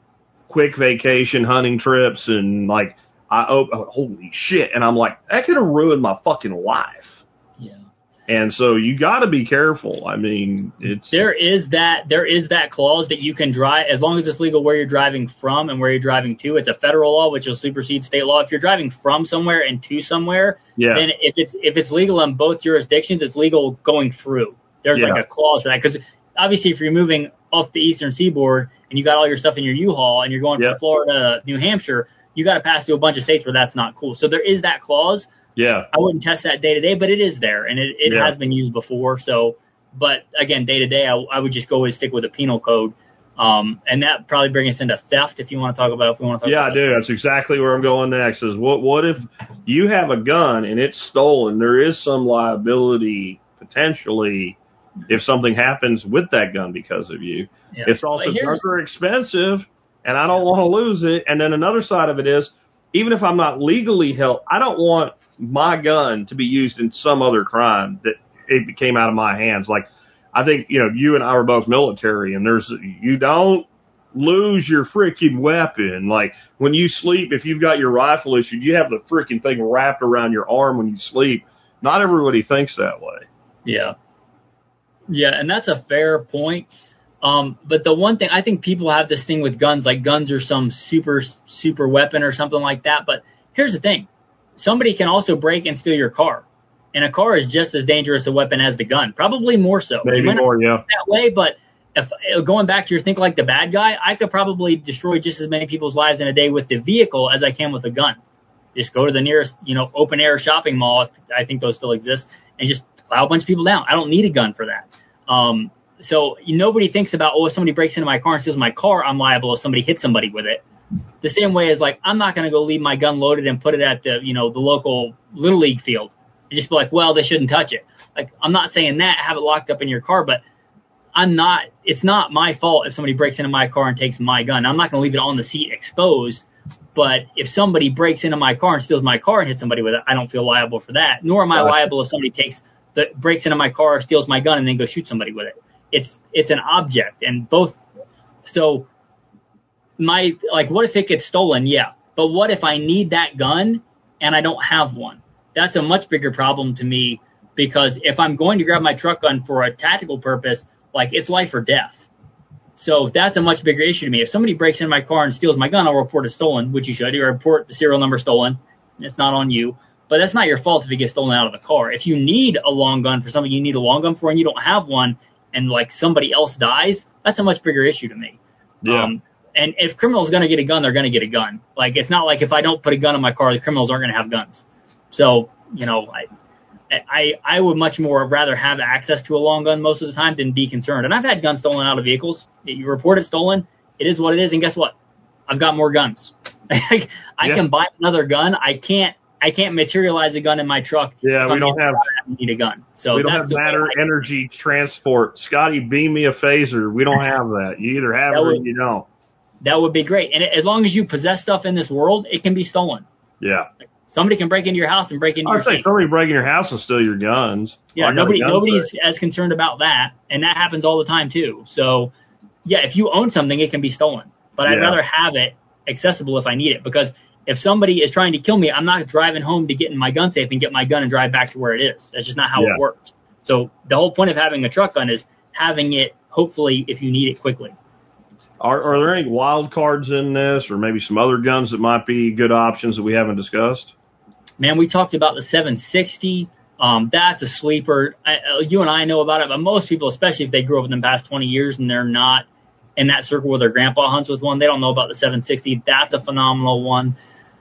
quick vacation hunting trips. And, like, I, oh, holy shit. And I'm like, that could have ruined my fucking life. Yeah. And so you got to be careful. I mean, it's There is that there is that clause that you can drive as long as it's legal where you're driving from and where you're driving to. It's a federal law which will supersede state law. If you're driving from somewhere and to somewhere, yeah, then if it's if it's legal in both jurisdictions, it's legal going through. There's Yeah. like a clause for that, because obviously if you're moving off the eastern seaboard and you got all your stuff in your U-Haul and you're going Yeah. from Florida to New Hampshire, you got to pass through a bunch of states where that's not cool. So there is that clause. yeah, I wouldn't test that day to day, but it is there, and it, it Yeah. has been used before. So, but again, day to day, I, I would just go and stick with the penal code, um, and that probably brings us into theft. If you want to talk about, if we want to talk, yeah, I about do. That's exactly where I'm going next. Is what what if you have a gun and it's stolen? There is some liability potentially if something happens with that gun because of you. Yeah. It's also But here's- guns are expensive, and I don't want to lose it. And then another side of it is, even if I'm not legally held, I don't want my gun to be used in some other crime that it came out of my hands. Like, I think, you know, you and I were both military, and there's, you don't lose your freaking weapon. Like, when you sleep, if you've got your rifle issued, you have the freaking thing wrapped around your arm when you sleep. Not everybody thinks that way. Yeah. Yeah, and that's a fair point. Um, but the one thing, I think people have this thing with guns, like guns are some super, super weapon or something like that. But here's the thing. Somebody can also break and steal your car. And a car is just as dangerous a weapon as the gun. Probably more so. Maybe You might not more, yeah. think that way, but if going back to your think like the bad guy, I could probably destroy just as many people's lives in a day with the vehicle as I can with a gun. Just go to the nearest, you know, open air shopping mall. I think those still exist, and just plow a bunch of people down. I don't need a gun for that. Um, so nobody thinks about, oh, if somebody breaks into my car and steals my car, I'm liable if somebody hits somebody with it. The same way as like, I'm not going to go leave my gun loaded and put it at the, you know, the local little league field and just be like, well, they shouldn't touch it. Like, I'm not saying that, have it locked up in your car, but I'm not, it's not my fault if somebody breaks into my car and takes my gun. I'm not going to leave it on the seat exposed. But if somebody breaks into my car and steals my car and hits somebody with it, I don't feel liable for that. Nor am I Right. liable if somebody takes the breaks into my car, steals my gun, and then goes shoot somebody with it. It's it's an object, and both. So my like, what if it gets stolen? Yeah, but what if I need that gun and I don't have one? That's a much bigger problem to me, because if I'm going to grab my truck gun for a tactical purpose, like, it's life or death. So that's a much bigger issue to me. If somebody breaks into my car and steals my gun, I'll report it stolen, which you should. You report the serial number stolen. It's not on you. But that's not your fault if it gets stolen out of the car. If you need a long gun for something you need a long gun for and you don't have one, and, like, somebody else dies, that's a much bigger issue to me. Yeah. Um, and if criminals are going to get a gun, they're going to get a gun. Like, it's not like if I don't put a gun in my car, the criminals aren't going to have guns. So, you know, I, I, I would much more rather have access to a long gun most of the time than be concerned. And I've had guns stolen out of vehicles. You report it stolen, it is what it is. And guess what? I've got more guns. I Yeah. can buy another gun. I can't, I can't materialize a gun in my truck. Yeah, if we I'm don't in- have- I need a gun. So We don't that's have the way matter, I- energy, transport. Scotty, beam me a phaser. We don't have that. You either have That it or would- you don't. That would be great. And as long as you possess stuff in this world, it can be stolen. Yeah. Somebody can break into your house and break into I'd your say safe. somebody break in your house and steal your guns. Yeah, I got a nobody, gun nobody's safe. as concerned about that, and that happens all the time too. So, yeah, if you own something, it can be stolen. But I'd Yeah. rather have it accessible if I need it, because if somebody is trying to kill me, I'm not driving home to get in my gun safe and get my gun and drive back to where it is. That's just not how Yeah. it works. So the whole point of having a truck gun is having it, hopefully, if you need it quickly. Are, are there any wild cards in this, or maybe some other guns that might be good options that we haven't discussed? Man, we talked about the seven sixty. Um, that's a sleeper. I, uh, you and I know about it, but most people, especially if they grew up in the past twenty years and they're not in that circle where their grandpa hunts with one, they don't know about the seven sixty. That's a phenomenal one.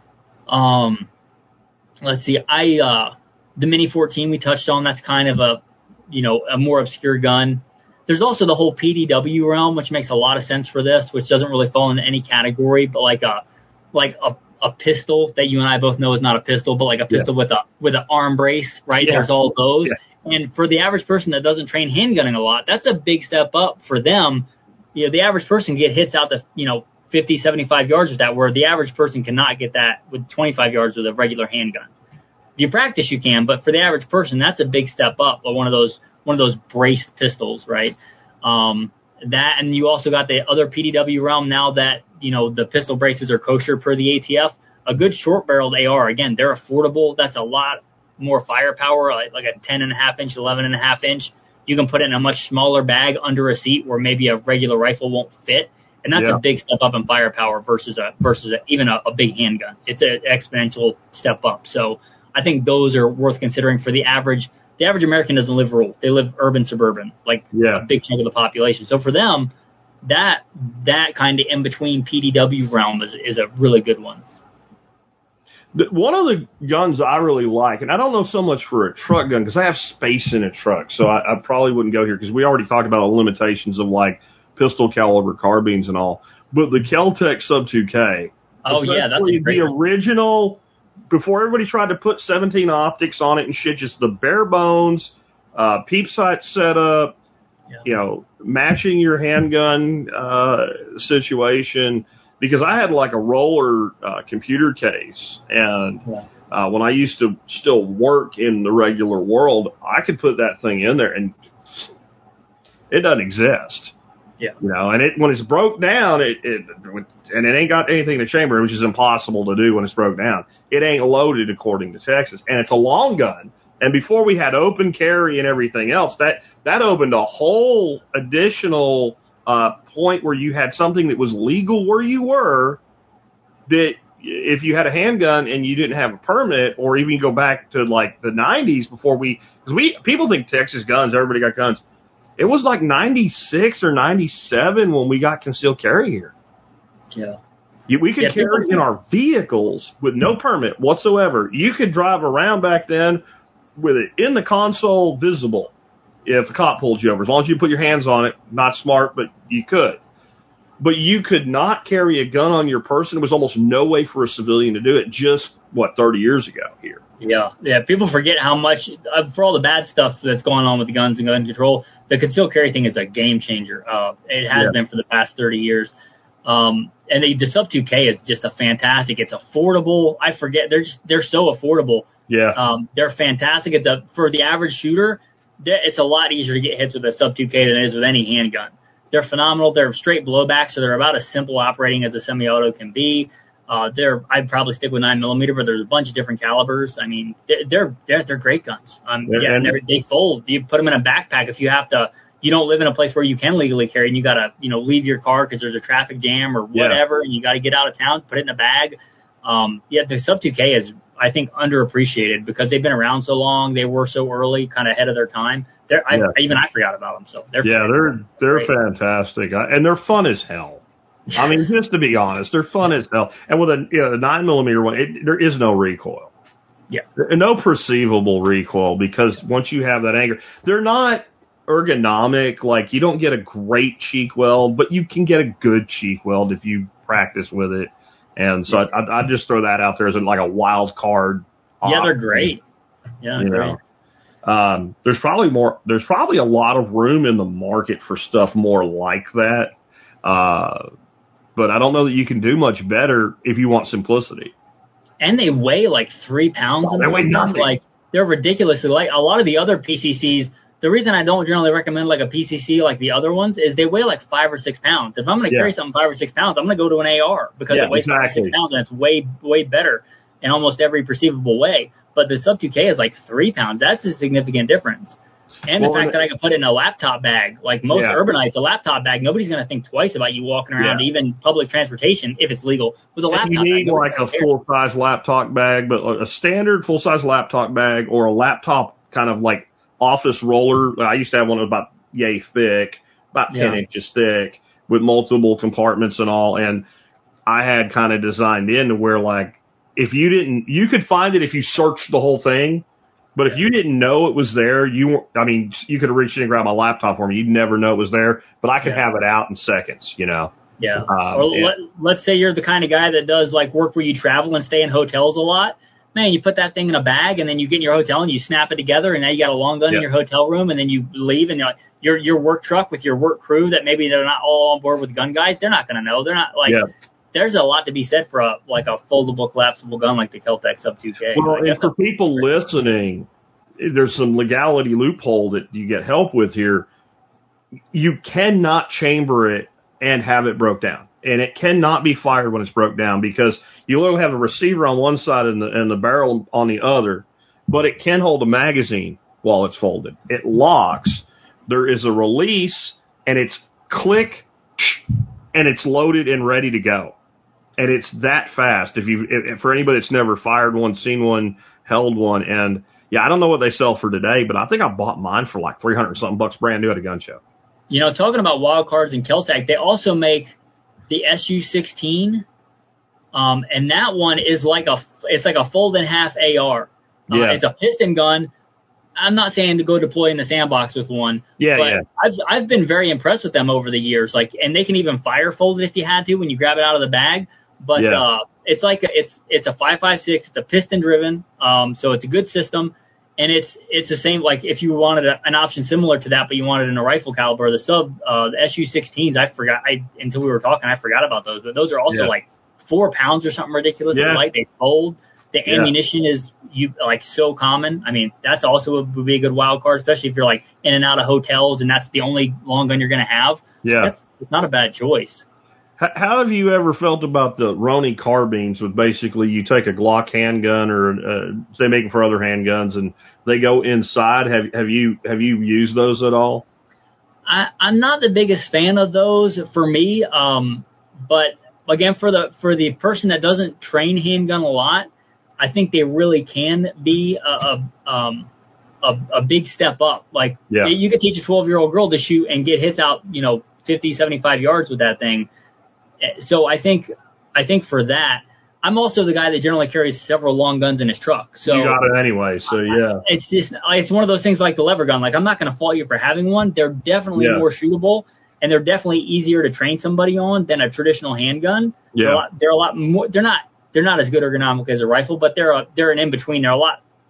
Um, let's see. I uh, the Mini fourteen we touched on. That's kind of a, you know, a more obscure gun. There's also the whole P D W realm, which makes a lot of sense for this, which doesn't really fall into any category, but like a like a a pistol that you and I both know is not a pistol, but like a pistol with a with an arm brace, right? Yeah. There's all those. Yeah. And for the average person that doesn't train handgunning a lot, that's a big step up for them. You know, the average person can get hits out to, you know, fifty, seventy-five yards with that, where the average person cannot get that with twenty-five yards with a regular handgun. If you practice, you can, but for the average person, that's a big step up. But one of those one of those braced pistols, right? Um, that, and you also got the other P D W realm now that, you know, the pistol braces are kosher per the A T F. A good short-barreled A R, again, they're affordable. That's a lot more firepower, like, like a ten and a half inch, eleven and a half inch. You can put it in a much smaller bag under a seat where maybe a regular rifle won't fit. And that's Yeah. a big step up in firepower versus a, versus a, even a, a big handgun. It's an exponential step up. So I think those are worth considering for the average. The average American doesn't live rural. They live urban, suburban, like Yeah. a big chunk of the population. So for them, that, that kind of in between P D W realm is, is a really good one. But one of the guns I really like, and I don't know so much for a truck gun because I have space in a truck, so I, I probably wouldn't go here because we already talked about the limitations of like pistol caliber carbines and all. But the Kel-Tec Sub two K, Oh yeah, that's a especially great the one. original. Before everybody tried to put seventeen optics on it and shit, just the bare bones, uh, peep sight setup, Yeah. you know, matching your handgun uh, situation. Because I had like a roller uh, computer case, and Yeah. uh, when I used to still work in the regular world, I could put that thing in there, and it doesn't exist. Yeah. You know, and it when it's broke down, it, it and it ain't got anything in the chamber, which is impossible to do when it's broke down. It ain't loaded according to Texas, and it's a long gun. And before we had open carry and everything else, that that opened a whole additional uh, point where you had something that was legal where you were. That if you had a handgun and you didn't have a permit, or even go back to like the nineties before we, because we people think Texas guns, everybody got guns. It was like ninety-six or ninety-seven when we got concealed carry here. Yeah. You, we could Yeah, carry people- in our vehicles with no permit whatsoever. You could drive around back then with it in the console visible if a cop pulled you over. As long as you put your hands on it, not smart, but you could. But you could not carry a gun on your person. There was almost no way for a civilian to do it just, what, thirty years ago here. Yeah, yeah. People forget how much, uh, for all the bad stuff that's going on with the guns and gun control, the concealed carry thing is a game changer. Uh, it has Yeah. been for the past thirty years. Um, and the, the Sub two K is just a fantastic. It's affordable. I forget they're just, they're so affordable. Yeah. Um, they're fantastic. It's a for the average shooter. It's a lot easier to get hits with a Sub two K than it is with any handgun. They're phenomenal. They're straight blowback, so they're about as simple operating as a semi-auto can be. Uh, they're I'd probably stick with nine millimeter, but there's a bunch of different calibers. I mean, they're they're they're, they're great guns. Um, They're- yeah, and- and they fold. You put them in a backpack if you have to. You don't live in a place where you can legally carry, and you gotta you know leave your car because there's a traffic jam or Yeah. whatever, and you got to get out of town, put it in a bag. Um, yeah, the Sub two K is I think underappreciated because they've been around so long. They were so early, kind of ahead of their time. They're I, Yeah. even I forgot about them. So they're Yeah, they're they're great. fantastic, I- and they're fun as hell. I mean, just to be honest, they're fun as hell. And with a you know, a nine millimeter one, it, there is no recoil. Yeah. No perceivable recoil because once you have that angle, they're not ergonomic. Like you don't get a great cheek weld, but you can get a good cheek weld if you practice with it. And so I, I, I just throw that out there as a, like a wild card. Yeah, they're option. great. Yeah, You great. know, um, there's probably more. There's probably a lot of room in the market for stuff more like that. Uh, but I don't know that you can do much better if you want simplicity. And they weigh like three pounds. Oh, and they weigh something. nothing. Like they're ridiculously light. A lot of the other P C Cs. The reason I don't generally recommend like a P C C like the other ones is they weigh like five or six pounds. If I'm going to Yeah. carry something five or six pounds, I'm going to go to an A R because Yeah, it weighs five or exactly. six pounds and it's way way better in almost every perceivable way. But the Sub two K is like three pounds. That's a significant difference. And the Well, fact and- that I can put it in a laptop bag, like most Yeah. urbanites, a laptop bag, nobody's going to think twice about you walking around Yeah. even public transportation if it's legal with a laptop You need bag. like a nobody's gonna care. full size laptop bag, but a standard full size laptop bag or a laptop kind of like office roller. I used to have one that was about yay thick, about ten Yeah. inches thick with multiple compartments and all. And I had kind of designed in to where like, if you didn't, you could find it if you searched the whole thing. But if you didn't know it was there, you weren't, I mean, you could have reached in and grabbed my laptop for me. You'd never know it was there, but I could Yeah. have it out in seconds, you know? Yeah. Um, or yeah. let, let's say you're the kind of guy that does like work where you travel and stay in hotels a lot. Man, you put that thing in a bag and then you get in your hotel and you snap it together and now you got a long gun Yeah. in your hotel room and then you leave and you're like, your your work truck with your work crew that maybe they're not all on board with gun guys. They're not going to know. They're not like. Yeah. There's a lot to be said for a like a foldable collapsible gun like the Keltec Sub two K. Well, Like, and that's for a- people listening, there's some legality loophole that you get help with here. You cannot chamber it and have it broke down. And it cannot be fired when it's broke down because you literally have a receiver on one side and the, and the barrel on the other, but it can hold a magazine while it's folded. It locks. There is a release and it's click and it's loaded and ready to go. And it's that fast. If you, if, for anybody that's never fired one, seen one, held one, and yeah, I don't know what they sell for today, but I think I bought mine for like three hundred something bucks brand new at a gun show. You know, talking about wild cards and Keltec, they also make the S U sixteen, um, and that one is like a it's like a fold in half A R. Uh, Yeah. It's a piston gun. I'm not saying to go deploy in the sandbox with one. Yeah, but yeah. I've I've been very impressed with them over the years. Like, and they can even fire fold it if you had to when you grab it out of the bag. But Yeah. uh, it's like a, it's it's a five five six. It's a piston driven. Um, so it's a good system. And it's it's the same, like if you wanted a, an option similar to that, but you wanted in a rifle caliber, the sub, uh, the S U sixteens, I forgot, I until we were talking, I forgot about those. But those are also Yeah. like four pounds or something ridiculous. Yeah. Light, they fold. The Yeah. ammunition is you like so common. I mean, that's also a, would be a good wild card, especially if you're like in and out of hotels and that's the only long gun you're going to have. Yeah. That's it's not a bad choice. H- How have you ever felt about the Roni carbines with basically you take a Glock handgun or uh, they make them for other handguns and they go inside? Have have you have you used those at all? I, I'm not the biggest fan of those for me, um, but again, for the for the person that doesn't train handgun a lot, I think they really can be a a, um, a, a big step up. Like Yeah. you could teach a twelve year old girl to shoot and get hits out, you know, fifty, seventy-five yards with that thing. So I think I think for that, I'm also the guy that generally carries several long guns in his truck. So You got it anyway, so yeah. it's just it's one of those things like the lever gun. Like I'm not going to fault you for having one. They're definitely Yeah. more shootable and they're definitely easier to train somebody on than a traditional handgun. They're a Yeah. lot, they're a lot more. They're not they're not as good ergonomic as a rifle, but they're a, they're an in between. They're a lot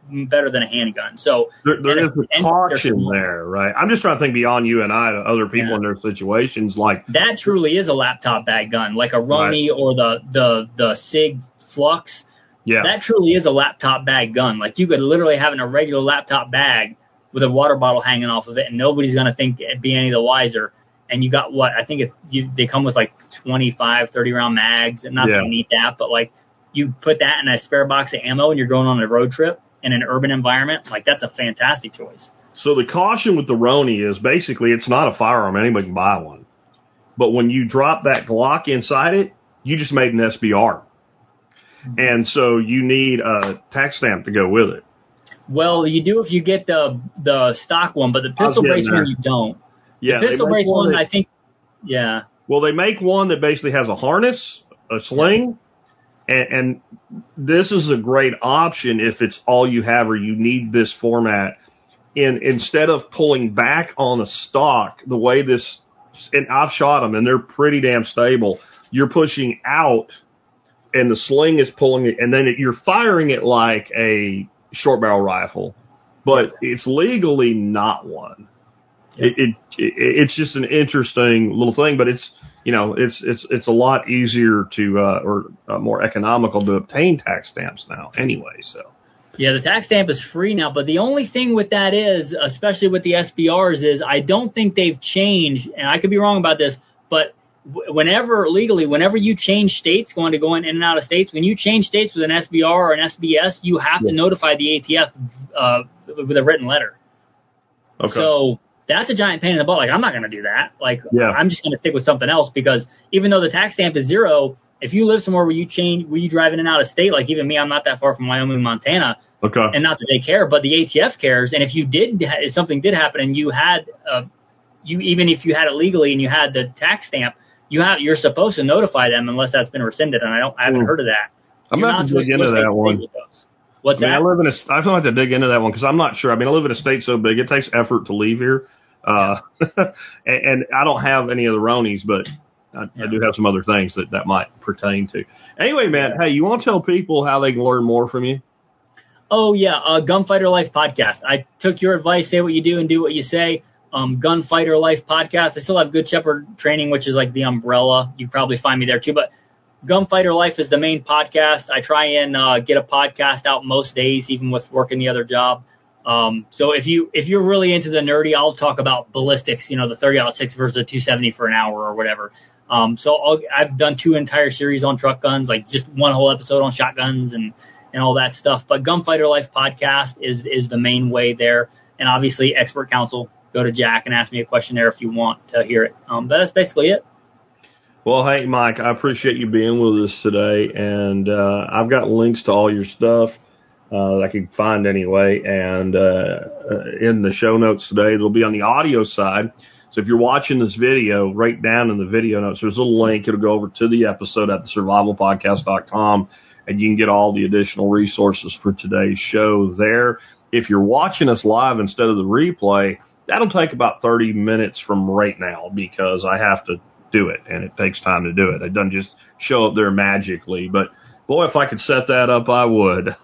better than a handgun. So there, there is and, a caution there, right? I'm just trying to think beyond you and I, to other people yeah. in their situations. Like that truly is a laptop bag gun, like a Roni right. or the the the Sig Flux. Yeah, that truly is a laptop bag gun. Like you could literally have in a regular laptop bag with a water bottle hanging off of it, and nobody's gonna think it'd be any the wiser. And you got what I think it's you, they come with like twenty-five, thirty round mags, and not yeah. that you need that, but like you put that in a spare box of ammo, and you're going on a road trip in an urban environment. Like that's a fantastic choice. So the caution with the Roni is basically it's not a firearm. Anybody can buy one. But when you drop that Glock inside it, you just made an S B R. Mm-hmm. And so you need a tax stamp to go with it. Well, you do if you get the the stock one, but the pistol brace one you don't. Yeah, the pistol brace one, that, I think, yeah. Well, they make one that basically has a harness, a sling, and, and this is a great option if it's all you have or you need this format. In instead of pulling back on a stock, the way this, and I've shot them and they're pretty damn stable. You're pushing out, and the sling is pulling it, and then it, you're firing it like a short barrel rifle, but it's legally not one. It, it, it it's just an interesting little thing, but it's you know it's it's it's a lot easier to uh, or uh, more economical to obtain tax stamps now anyway. So yeah, the tax stamp is free now, but the only thing with that is, especially with the S B Rs, is I don't think they've changed, and I could be wrong about this, but whenever legally, whenever you change states, going to go in and out of states, when you change states with an S B R or an S B S, you have yeah. to notify the A T F uh, with a written letter. Okay. So that's a giant pain in the butt. Like, I'm not going to do that. Like, yeah. I'm just going to stick with something else because even though the tax stamp is zero, if you live somewhere where you change, where you drive in and out of state, like even me, I'm not that far from Wyoming, Montana. Okay. And not that they care, but the A T F cares. And if you did, if something did happen and you had, uh, you even if you had it legally and you had the tax stamp, you have, you're supposed to notify them unless that's been rescinded. And I don't, I haven't mm. heard of that. I'm You're not going to dig into that one. What's I mean, that? I live in a, I don't have to dig into that one because I'm not sure. I mean, I live in a state so big, it takes effort to leave here. Uh, and, and I don't have any of the Ronies, but I, yeah. I do have some other things that that might pertain to. Anyway, man, yeah. hey, you want to tell people how they can learn more from you? Oh, yeah, uh, Gunfighter Life Podcast. I took your advice, say what you do and do what you say. Um, Gunfighter Life Podcast. I still have Good Shepherd Training, which is like the umbrella. You probably find me there too, but Gunfighter Life is the main podcast. I try and uh, get a podcast out most days, even with working the other job. Um, so if you, if you're really into the nerdy, I'll talk about ballistics, you know, the thirty aught six versus the two seventy for an hour or whatever. Um, so I'll, I've done two entire series on truck guns, like just one whole episode on shotguns and, and all that stuff. But Gunfighter Life Podcast is, is the main way there. And obviously Expert Council. Go to Jack and ask me a question there if you want to hear it. Um, but that's basically it. Well, hey, Mike, I appreciate you being with us today. And, uh, I've got links to all your stuff. Uh, that I can find anyway, and uh, in the show notes today, it'll be on the audio side. So if you're watching this video, right down in the video notes, there's a little link. It'll go over to the episode at the survival podcast dot com, and you can get all the additional resources for today's show there. If you're watching us live instead of the replay, that'll take about thirty minutes from right now because I have to do it, and it takes time to do it. It doesn't just show up there magically. But, boy, if I could set that up, I would.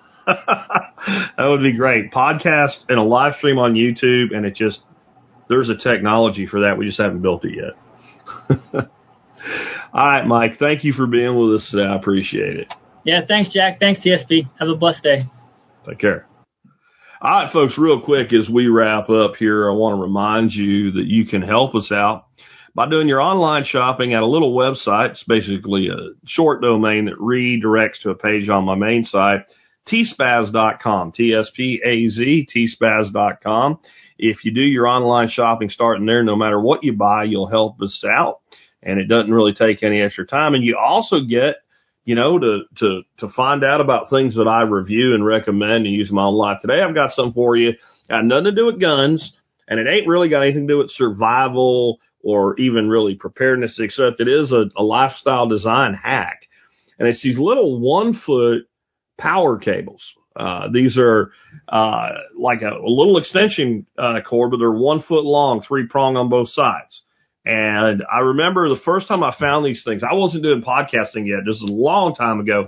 That would be great. Podcast and a live stream on YouTube, and it just, there's a technology for that. We just haven't built it yet. All right, Mike, thank you for being with us today. I appreciate it. Yeah, thanks, Jack. Thanks, T S P. Have a blessed day. Take care. All right, folks, real quick as we wrap up here, I want to remind you that you can help us out by doing your online shopping at a little website. It's basically a short domain that redirects to a page on my main site. T spaz dot com, T S P A Z, T spaz dot com. If you do your online shopping starting there, no matter what you buy, you'll help us out. And it doesn't really take any extra time. And you also get, you know, to, to, to find out about things that I review and recommend and use in my own life. Today, I've got some for you. Got nothing to do with guns, and it ain't really got anything to do with survival or even really preparedness, except it is a, a lifestyle design hack. And it's these little one foot power cables. Uh, these are, uh, like a, a little extension, uh, cord, but they're one foot long, three prong on both sides. And I remember the first time I found these things, I wasn't doing podcasting yet. This is a long time ago.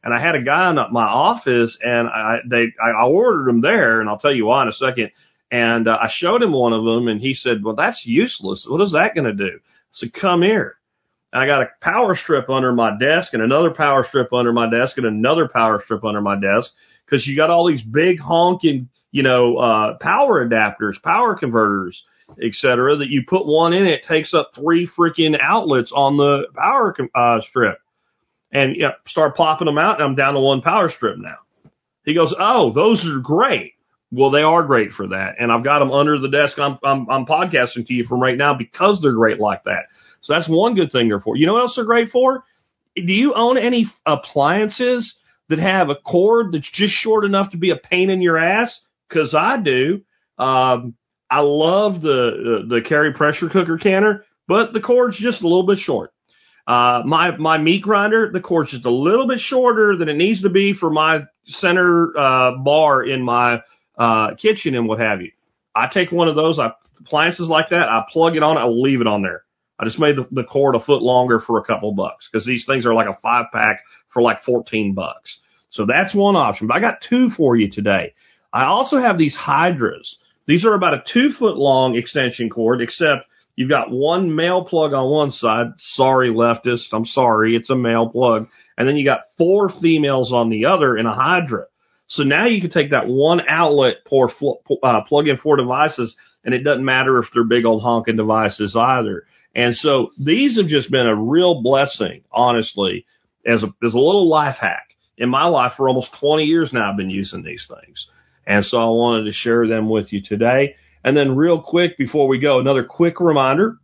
And I had a guy in my office, and I they I ordered them there, and I'll tell you why in a second. And uh, I showed him one of them, and he said, "Well, that's useless. What is that going to do?" I said, "Come here." And I got a power strip under my desk, and another power strip under my desk, and another power strip under my desk, because you got all these big honking, you know, uh, power adapters, power converters, et cetera, that you put one in, it takes up three freaking outlets on the power uh, strip. And you know, start plopping them out, and I'm down to one power strip now. He goes, "Oh, those are great." Well, they are great for that. And I've got them under the desk. I'm, I'm, I'm podcasting to you from right now because they're great like that. So that's one good thing they're for. You know what else they're great for? Do you own any appliances that have a cord that's just short enough to be a pain in your ass? Because I do. Um, I love the, the, the Carry pressure cooker canner, but the cord's just a little bit short. Uh, my, my meat grinder, the cord's just a little bit shorter than it needs to be for my center, uh, bar in my, uh, kitchen and what have you. I take one of those, I, appliances like that, I plug it on, I leave it on there. I just made the, the cord a foot longer for a couple bucks because these things are like a five pack for like fourteen bucks. So that's one option, but I got two for you today. I also have these Hydras. These are about a two foot long extension cord, except you've got one male plug on one side. Sorry, leftist. I'm sorry. It's a male plug. And then you got four females on the other in a Hydra. So now you can take that one outlet, pour, uh, plug in four devices, and it doesn't matter if they're big old honking devices either. And so these have just been a real blessing, honestly, as a, as a little life hack. In my life, for almost twenty years now, I've been using these things. And so I wanted to share them with you today. And then real quick before we go, another quick reminder.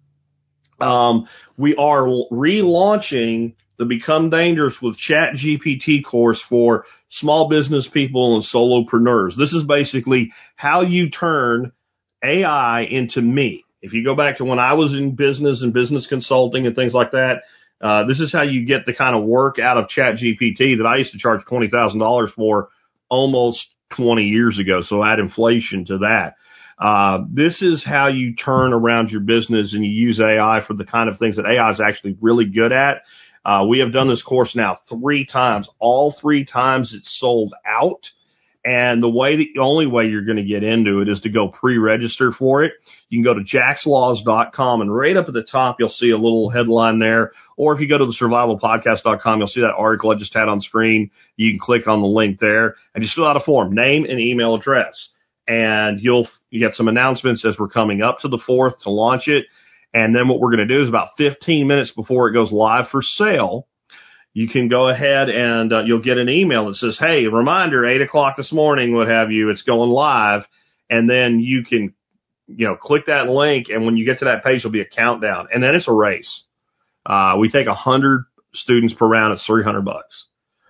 Um, we are relaunching the Become Dangerous with ChatGPT course for small business people and solopreneurs. This is basically how you turn A I into me. If you go back to when I was in business and business consulting and things like that, uh, this is how you get the kind of work out of ChatGPT that I used to charge twenty thousand dollars for almost twenty years ago. So add inflation to that. Uh, this is how you turn around your business and you use A I for the kind of things that A I is actually really good at. Uh, we have done this course now three times. All three times it's sold out. And the way, the only way you're going to get into it is to go pre-register for it. You can go to jax laws dot com, and right up at the top, you'll see a little headline there. Or if you go to the survival podcast dot com, you'll see that article I just had on screen. You can click on the link there and just fill out a form, name and email address. And you'll you get some announcements as we're coming up to the fourth to launch it. And then what we're going to do is about fifteen minutes before it goes live for sale, you can go ahead and uh, you'll get an email that says, "Hey, reminder, eight o'clock this morning, what have you, it's going live." And then you can, you know, click that link. And when you get to that page, there'll be a countdown. And then it's a race. Uh, we take one hundred students per round. It's three hundred bucks.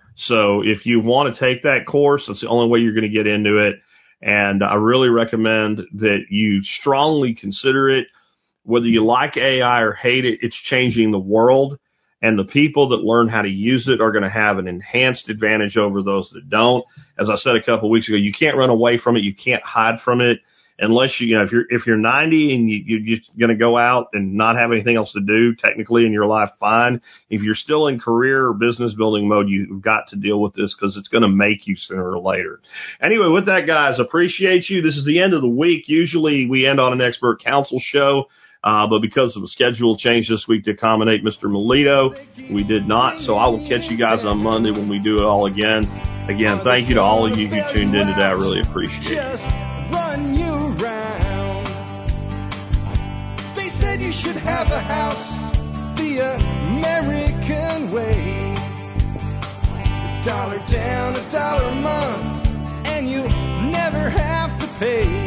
So if you want to take that course, that's the only way you're going to get into it. And I really recommend that you strongly consider it. Whether you like A I or hate it, it's changing the world. And the people that learn how to use it are going to have an enhanced advantage over those that don't. As I said a couple of weeks ago, you can't run away from it. You can't hide from it unless you, you know, if you're, if you're ninety and you, you're just going to go out and not have anything else to do technically in your life, fine. If you're still in career or business building mode, you've got to deal with this because it's going to make you sooner or later. Anyway, with that, guys, appreciate you. This is the end of the week. Usually we end on an expert counsel show. Uh, but because of the schedule change this week to accommodate Mister Melito, we did not. So I will catch you guys on Monday when we do it all again. Again, thank you to all of you who tuned in today. I really appreciate it. Just run you round. They said you should have a house the American way. A dollar down, a dollar a month, and you'll never have to pay.